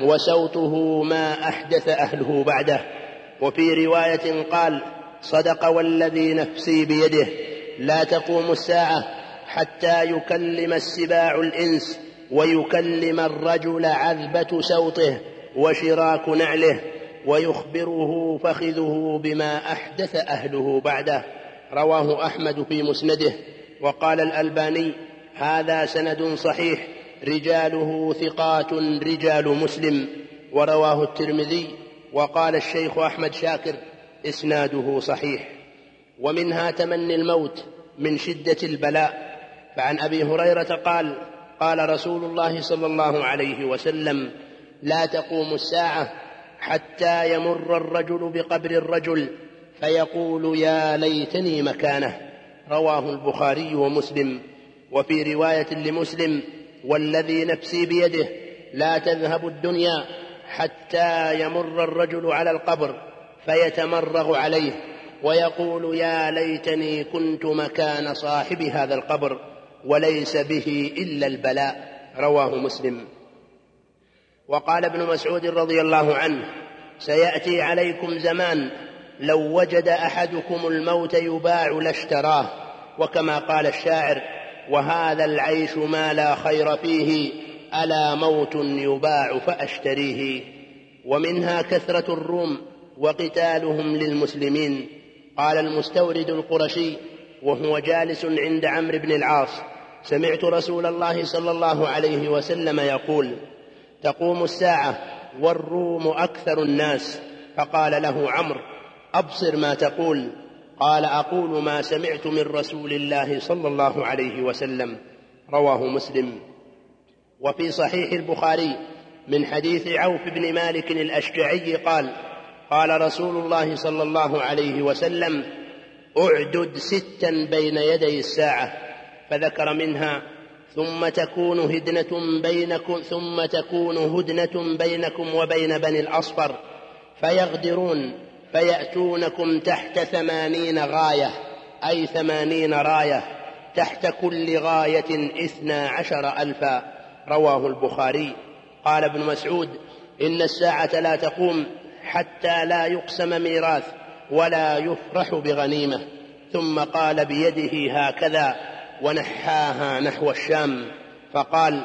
وسوته ما أحدث أهله بعده. وفي رواية قال: صدق والذي نفسي بيده، لا تقوم الساعة حتى يكلم السباع الإنس ويكلم الرجل عذبة سوطه وشراك نعله ويخبره فخذه بما أحدث أهله بعده. رواه أحمد في مسنده. وقال الألباني: هذا سند صحيح رجاله ثقات رجال مسلم. ورواه الترمذي. وقال الشيخ أحمد شاكر: إسناده صحيح. ومنها تمني الموت من شدة البلاء. فعن أبي هريرة قال: قال رسول الله صلى الله عليه وسلم: لا تقوم الساعة حتى يمر الرجل بقبر الرجل فيقول: يا ليتني مكانه. رواه البخاري ومسلم. وفي رواية لمسلم: والذي نفسي بيده لا تذهب الدنيا حتى يمر الرجل على القبر فيتمرغ عليه ويقول: يا ليتني كنت مكان صاحب هذا القبر وليس به إلا البلاء. رواه مسلم. وقال ابن مسعود رضي الله عنه: سيأتي عليكم زمان لو وجد أحدكم الموت يباع لاشتراه. وكما قال الشاعر: وهذا العيش ما لا خير فيه، ألا موت يباع فأشتريه. ومنها كثرة الروم وقتالهم للمسلمين. قال المستورد القرشي وهو جالس عند عمرو بن العاص: سمعت رسول الله صلى الله عليه وسلم يقول: تقوم الساعة والروم أكثر الناس. فقال له عمرو: أبصر ما تقول. قال: أقول ما سمعت من رسول الله صلى الله عليه وسلم. رواه مسلم. وفي صحيح البخاري من حديث عوف بن مالك الأشجعي قال: قال رسول الله صلى الله عليه وسلم: أعدد ستا بين يدي الساعة، فذكر منها: ثم تكون هدنة بينكم ثم تكون هدنة بينكم وبين بني الأصفر فيغدرون فيأتونكم تحت ثمانين غاية، أي ثمانين راية، تحت كل غاية اثنا عشر ألفا. رواه البخاري. قال ابن مسعود: إن الساعة لا تقوم حتى لا يقسم ميراث ولا يفرح بغنيمة. ثم قال بيده هكذا ونحاها نحو الشام، فقال: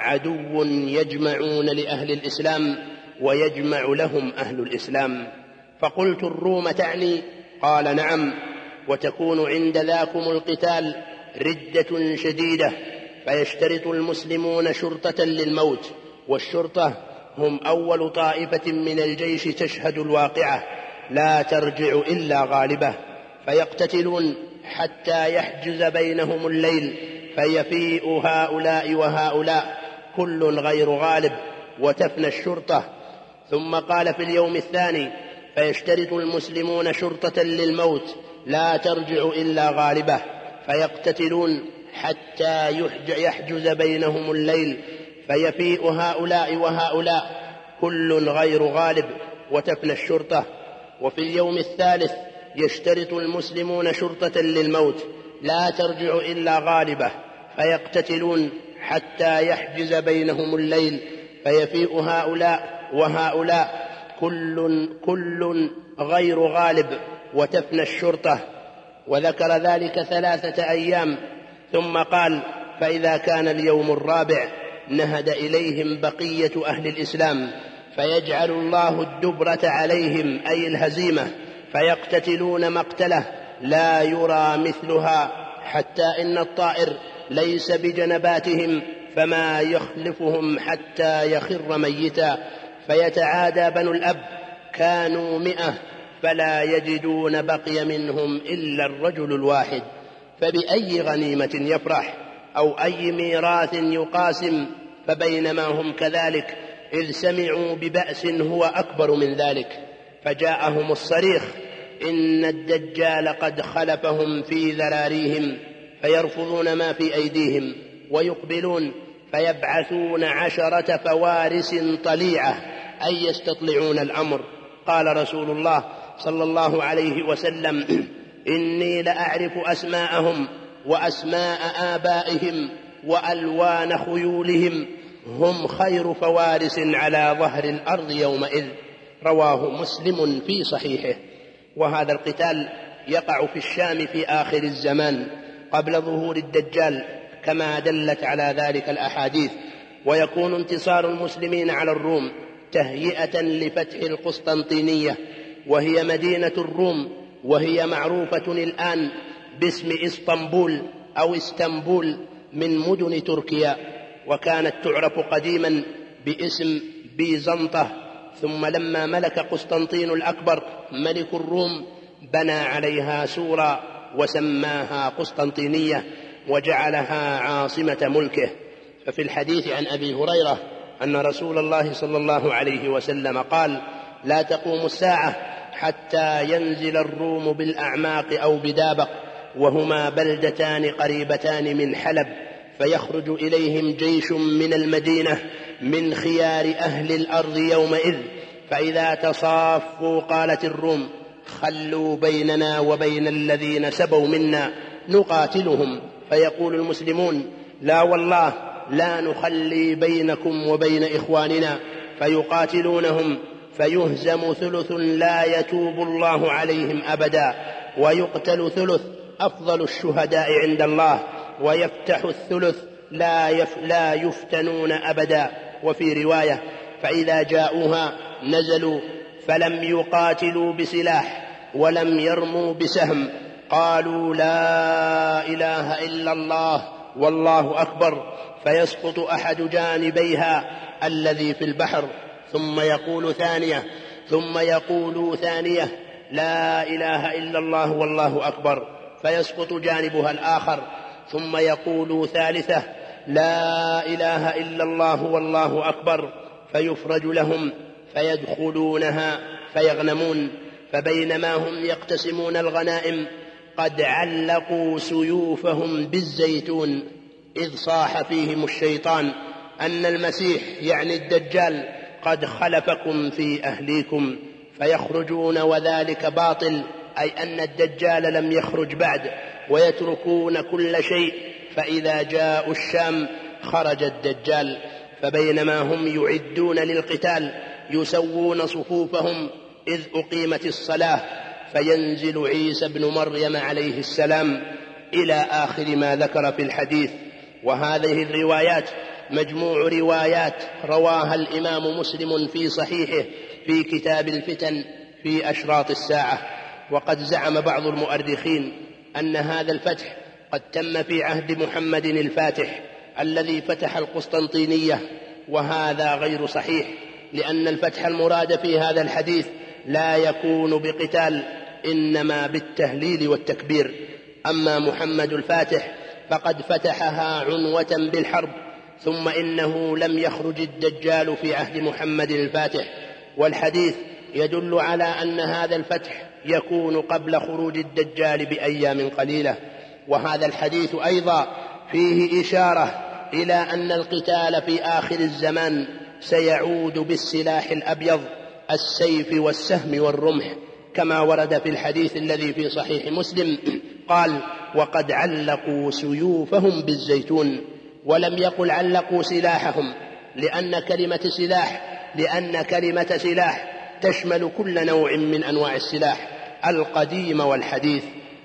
عدو يجمعون لأهل الإسلام ويجمع لهم أهل الإسلام. فقلت: الروم تعني؟ قال: نعم. وتكون عند ذاكم القتال ردة شديدة، فيشترط المسلمون شرطة للموت، والشرطة هم أول طائفة من الجيش تشهد الواقعة لا ترجع إلا غالبة، فيقتتلون حتى يحجز بينهم الليل فيفيء هؤلاء وهؤلاء كل غير غالب وتفنى الشرطة. ثم قال: في اليوم الثاني فيشترط المسلمون شرطة للموت لا ترجع إلا غالبة، فيقتتلون حتى يحجز بينهم الليل فيفيء هؤلاء وهؤلاء كل غير غالب وتفنى الشرطة. وفي اليوم الثالث يشترط المسلمون شرطة للموت لا ترجع إلا غالبة، فيقتتلون حتى يحجز بينهم الليل فيفيء هؤلاء وهؤلاء كل, كل غير غالب وتفنى الشرطة. وذكر ذلك ثلاثة أيام، ثم قال: فإذا كان اليوم الرابع نهد إليهم بقية أهل الإسلام فيجعل الله الدبرة عليهم أي الهزيمة، فيقتتلون مقتله لا يرى مثلها، حتى إن الطائر ليس بجنباتهم فما يخلفهم حتى يخر ميتا. فيتعادى بنو الأب، كانوا مئة فلا يجدون بقي منهم إلا الرجل الواحد، فبأي غنيمة يفرح أو أي ميراث يقاسم؟ فبينما هم كذلك إذ سمعوا ببأس هو أكبر من ذلك، فجاءهم الصريخ إن الدجال قد خلفهم في ذراريهم، فيرفضون ما في أيديهم ويقبلون، فيبعثون عشرة فوارس طليعة أي يستطلعون الأمر. قال رسول الله صلى الله عليه وسلم إني لأعرف أسماءهم وأسماء آبائهم وألوان خيولهم، هم خير فوارس على ظهر الأرض يومئذ. رواه مسلم في صحيحه. وهذا القتال يقع في الشام في آخر الزمان قبل ظهور الدجال كما دلت على ذلك الأحاديث، ويكون انتصار المسلمين على الروم تهيئة لفتح القسطنطينية، وهي مدينة الروم، وهي معروفة الآن باسم إسطنبول أو اسطنبول من مدن تركيا، وكانت تعرف قديما باسم بيزنطة. ثم لما ملك قسطنطين الأكبر ملك الروم بنى عليها سورا وسماها قسطنطينية وجعلها عاصمة ملكه. ففي الحديث عن أبي هريرة أن رسول الله صلى الله عليه وسلم قال لا تقوم الساعة حتى ينزل الروم بالأعماق أو بدابق، وهما بلدتان قريبتان من حلب، فيخرج إليهم جيش من المدينة من خيار أهل الأرض يومئذ، فإذا تصافوا قالت الروم خلوا بيننا وبين الذين سبوا منا نقاتلهم، فيقول المسلمون لا والله لا نخلي بينكم وبين إخواننا، فيقاتلونهم فيهزم ثلث لا يتوب الله عليهم أبدا، ويقتل ثلث أفضل الشهداء عند الله، ويفتح الثلث لا, يف لا يفتنون أبدا. وفي رواية فإذا جاءوها نزلوا فلم يقاتلوا بسلاح ولم يرموا بسهم، قالوا لا إله إلا الله والله أكبر، فيسقط أحد جانبيها الذي في البحر، ثم يقول ثانية ثم يقول ثانية لا إله إلا الله والله أكبر، فيسقط جانبها الآخر، ثم يقول ثالثة لا إله إلا الله والله أكبر، فيفرج لهم فيدخلونها فيغنمون. فبينما هم يقتسمون الغنائم قد علقوا سيوفهم بالزيتون، إذ صاح فيهم الشيطان أن المسيح يعني الدجال قد خلفكم في أهليكم، فيخرجون وذلك باطل، أي أن الدجال لم يخرج بعد، ويتركون كل شيء، فإذا جاءوا الشام خرج الدجال. فبينما هم يعدون للقتال يسوون صفوفهم إذ أقيمت الصلاة، فينزل عيسى بن مريم عليه السلام إلى آخر ما ذكر في الحديث. وهذه الروايات مجموع روايات رواها الإمام مسلم في صحيحه في كتاب الفتن في أشراط الساعة. وقد زعم بعض المؤرخين أن هذا الفتح قد تم في عهد محمد الفاتح الذي فتح القسطنطينية، وهذا غير صحيح، لأن الفتح المراد في هذا الحديث لا يكون بقتال، إنما بالتهليل والتكبير. أما محمد الفاتح فقد فتحها عنوة بالحرب، ثم إنه لم يخرج الدجال في عهد محمد الفاتح، والحديث يدل على أن هذا الفتح يكون قبل خروج الدجال بأيام قليلة. وهذا الحديث أيضا فيه إشارة إلى أن القتال في آخر الزمان سيعود بالسلاح الأبيض، السيف والسهم والرمح، كما ورد في الحديث الذي في صحيح مسلم قال وقد علقوا سيوفهم بالزيتون، ولم يقل علقوا سلاحهم، لأن كلمة سلاح لأن كلمة سلاح تشمل كل نوع من أنواع السلاح القديم والحديث،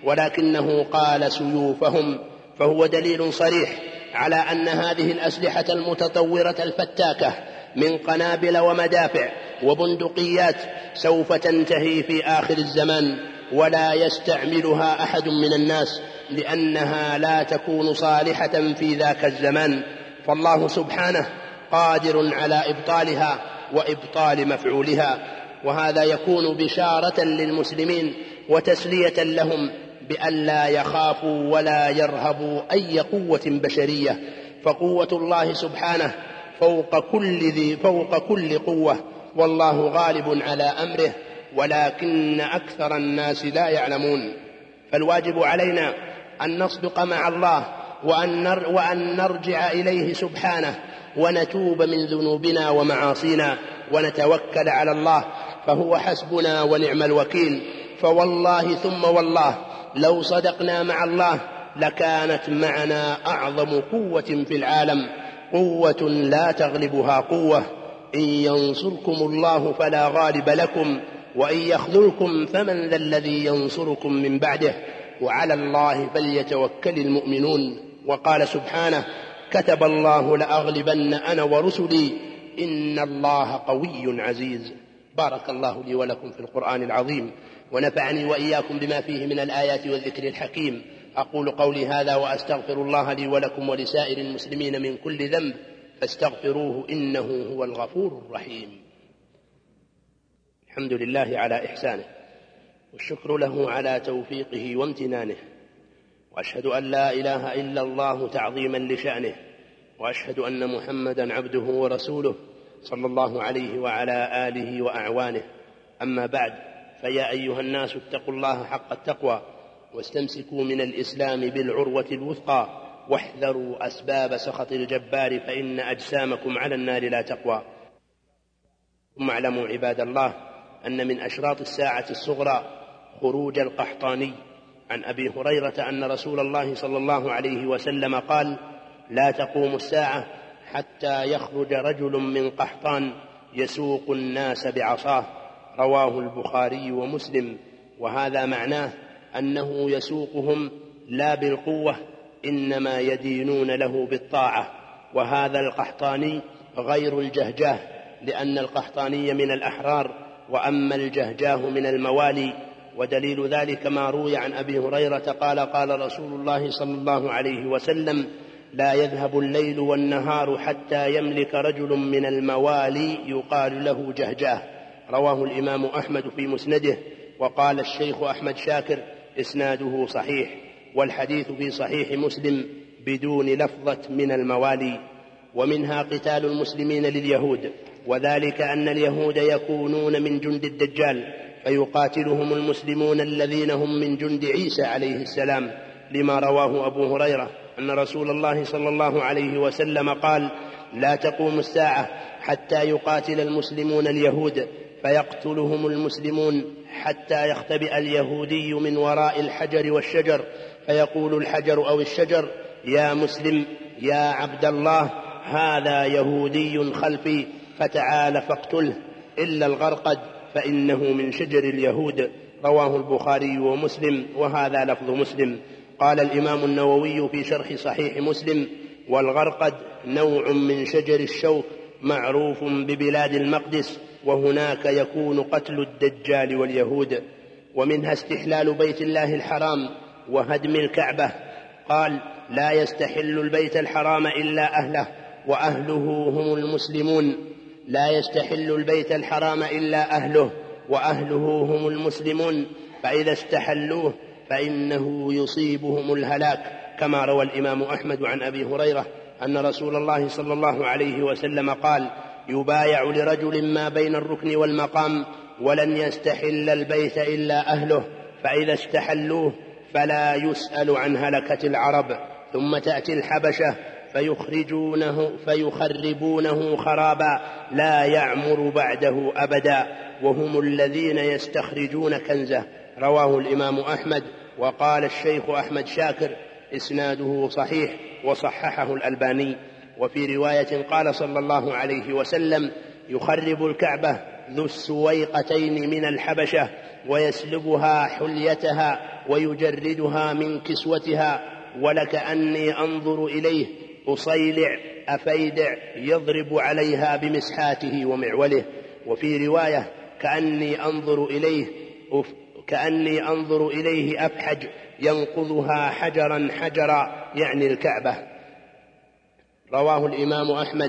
ولكنه قال سيوفهم، فهو دليل صريح على أن هذه الأسلحة المتطورة الفتاكة من قنابل ومدافع وبندقيات سوف تنتهي في آخر الزمان ولا يستعملها أحد من الناس، لأنها لا تكون صالحة في ذاك الزمان، فالله سبحانه قادر على إبطالها وإبطال مفعولها. وهذا يكون بشارة للمسلمين وتسلية لهم بألا يخافوا ولا يرهبوا أي قوة بشرية، فقوة الله سبحانه فوق كل ذي فوق كل قوة، والله غالب على أمره، ولكن أكثر الناس لا يعلمون. فالواجب علينا أن نصدق مع الله وأن نرجع إليه سبحانه ونتوب من ذنوبنا ومعاصينا ونتوكل على الله، فهو حسبنا ونعم الوكيل. فوالله ثم والله لو صدقنا مع الله لكانت معنا أعظم قوة في العالم، قوة لا تغلبها قوة. إن ينصركم الله فلا غالب لكم وإن يخذلكم فمن ذا الذي ينصركم من بعده وعلى الله فليتوكل المؤمنون. وقال سبحانه: كتب الله لأغلبن أنا ورسلي إن الله قوي عزيز. بارك الله لي ولكم في القرآن العظيم، ونفعني وإياكم بما فيه من الآيات والذكر الحكيم. أقول قولي هذا وأستغفر الله لي ولكم ولسائر المسلمين من كل ذنب فاستغفروه إنه هو الغفور الرحيم. الحمد لله على إحسانه، والشكر له على توفيقه وامتنانه، وأشهد أن لا إله إلا الله تعظيما لشأنه، وأشهد أن محمدا عبده ورسوله صلى الله عليه وعلى آله وأعوانه. أما بعد، فيا أيها الناس اتقوا الله حق التقوى واستمسكوا من الإسلام بالعروة الوثقى، واحذروا أسباب سخط الجبار فإن أجسامكم على النار لا تقوى. ثم اعلموا عباد الله أن من أشراط الساعة الصغرى خروج القحطاني. عن أبي هريرة أن رسول الله صلى الله عليه وسلم قال: لا تقوم الساعة حتى يخرج رجل من قحطان يسوق الناس بعصاه. رواه البخاري ومسلم. وهذا معناه أنه يسوقهم لا بالقوة، إنما يدينون له بالطاعة. وهذا القحطاني غير الجهجاه، لأن القحطاني من الأحرار وأما الجهجاه من الموالي. ودليل ذلك ما روي عن أبي هريرة قال: قال رسول الله صلى الله عليه وسلم: لا يذهب الليل والنهار حتى يملك رجل من الموالي يقال له جهجاه. رواه الإمام أحمد في مسنده. وقال الشيخ أحمد شاكر: إسناده صحيح. والحديث في صحيح مسلم بدون لفظة من الموالي. ومنها قتال المسلمين لليهود، وذلك أن اليهود يكونون من جند الدجال فيقاتلهم المسلمون الذين هم من جند عيسى عليه السلام، لما رواه أبو هريرة أن رسول الله صلى الله عليه وسلم قال: لا تقوم الساعة حتى يقاتل المسلمون اليهود فيقتلهم المسلمون حتى يختبئ اليهودي من وراء الحجر والشجر، فيقول الحجر أو الشجر: يا مسلم يا عبد الله، هذا يهودي خلفي فتعال فاقتله، إلا الغرقد فإنه من شجر اليهود. رواه البخاري ومسلم، وهذا لفظ مسلم. قال الإمام النووي في شرح صحيح مسلم: والغرقد نوع من شجر الشوك معروف ببلاد المقدس، وهناك يكون قتل الدجال واليهود. ومنها استحلال بيت الله الحرام وهدم الكعبة. قال: لا يستحل البيت الحرام إلا أهله وأهله هم المسلمون. لا يستحل البيت الحرام إلا أهله وأهله هم المسلمون، فإذا استحلوه فإنه يصيبهم الهلاك، كما روى الإمام أحمد عن أبي هريرة أن رسول الله صلى الله عليه وسلم قال: يبايع لرجل ما بين الركن والمقام ولن يستحل البيت إلا أهله، فإذا استحلوه فلا يسأل عن هلكة العرب. ثم تأتي الحبشة فيخرجونه فيخربونه خرابا لا يعمر بعده أبدا، وهم الذين يستخرجون كنزه. رواه الإمام أحمد. وقال الشيخ أحمد شاكر: إسناده صحيح، وصححه الألباني. وفي رواية قال صلى الله عليه وسلم: يخرب الكعبة ذو السويقتين من الحبشة ويسلبها حليتها ويجردها من كسوتها، ولكأني أنظر إليه أصيلع أفيدع يضرب عليها بمسحاته ومعوله. وفي رواية كأني أنظر إليه كأني أنظر إليه أفحج ينقضها حجرا حجرا، يعني الكعبة. رواه الإمام أحمد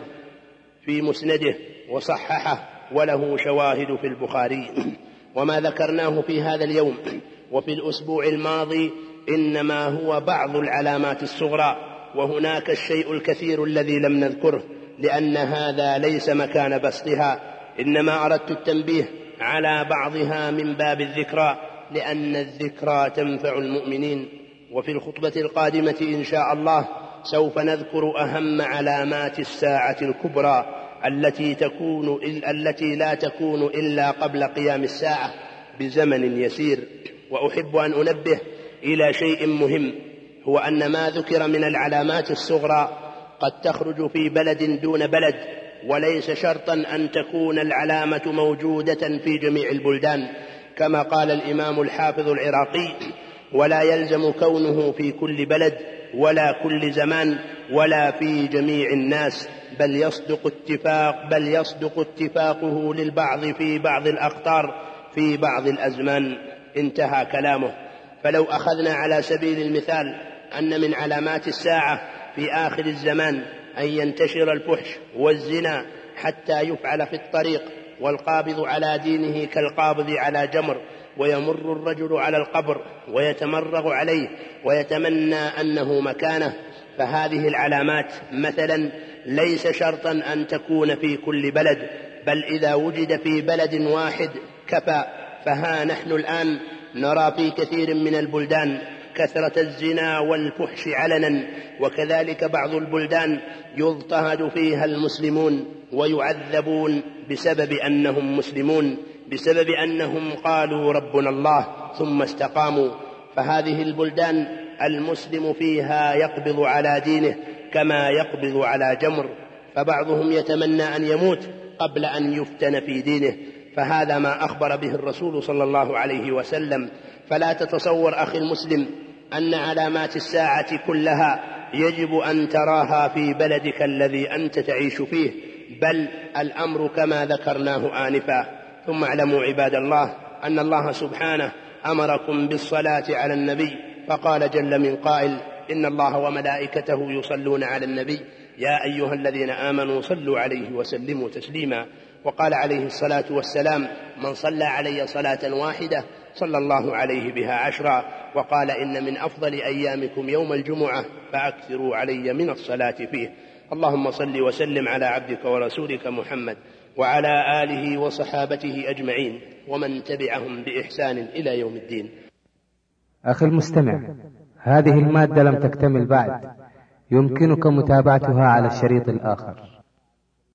في مسنده وصححه، وله شواهد في البخاري. وما ذكرناه في هذا اليوم وفي الأسبوع الماضي إنما هو بعض العلامات الصغرى، وهناك الشيء الكثير الذي لم نذكره، لأن هذا ليس مكان بسطها، إنما أردت التنبيه على بعضها من باب الذكرى، لأن الذكرى تنفع المؤمنين. وفي الخطبة القادمة إن شاء الله سوف نذكر أهم علامات الساعة الكبرى التي تكون التي لا تكون إلا قبل قيام الساعة بزمن يسير. وأحب أن أنبه إلى شيء مهم، هو أن ما ذكر من العلامات الصغرى قد تخرج في بلد دون بلد، وليس شرطا أن تكون العلامة موجودة في جميع البلدان، كما قال الإمام الحافظ العراقي: ولا يلزم كونه في كل بلد ولا كل زمان ولا في جميع الناس، بل يصدق اتفاق بل يصدق اتفاقه للبعض في بعض الأقطار في بعض الأزمان. انتهى كلامه. فلو أخذنا على سبيل المثال أن من علامات الساعة في آخر الزمان أن ينتشر الفحش والزنا حتى يفعل في الطريق، والقابض على دينه كالقابض على جمر، ويمر الرجل على القبر ويتمرغ عليه ويتمنى أنه مكانه، فهذه العلامات مثلا ليس شرطا أن تكون في كل بلد، بل إذا وجد في بلد واحد كفى. فها نحن الآن نرى في كثير من البلدان كثرة الزنا والفحش علنا، وكذلك بعض البلدان يضطهد فيها المسلمون ويعذبون بسبب أنهم مسلمون، بسبب أنهم قالوا ربنا الله ثم استقاموا. فهذه البلدان المسلم فيها يقبض على دينه كما يقبض على جمر، فبعضهم يتمنى أن يموت قبل أن يفتن في دينه، فهذا ما أخبر به الرسول صلى الله عليه وسلم. فلا تتصور أخي المسلم أن علامات الساعة كلها يجب أن تراها في بلدك الذي أنت تعيش فيه، بل الأمر كما ذكرناه آنفا. ثم اعلموا عباد الله أن الله سبحانه أمركم بالصلاة على النبي، فقال جل من قائل: إن الله وملائكته يصلون على النبي يا أيها الذين آمنوا صلوا عليه وسلموا تسليما. وقال عليه الصلاة والسلام: من صلى علي صلاة واحدة صلى الله عليه بها عشرا. وقال: إن من أفضل أيامكم يوم الجمعة فأكثروا علي من الصلاة فيه. اللهم صل وسلم على عبدك ورسولك محمد وعلى آله وصحابته أجمعين ومن تبعهم بإحسان إلى يوم الدين. أخي المستمع، هذه المادة لم تكتمل بعد، يمكنك متابعتها على الشريط الآخر.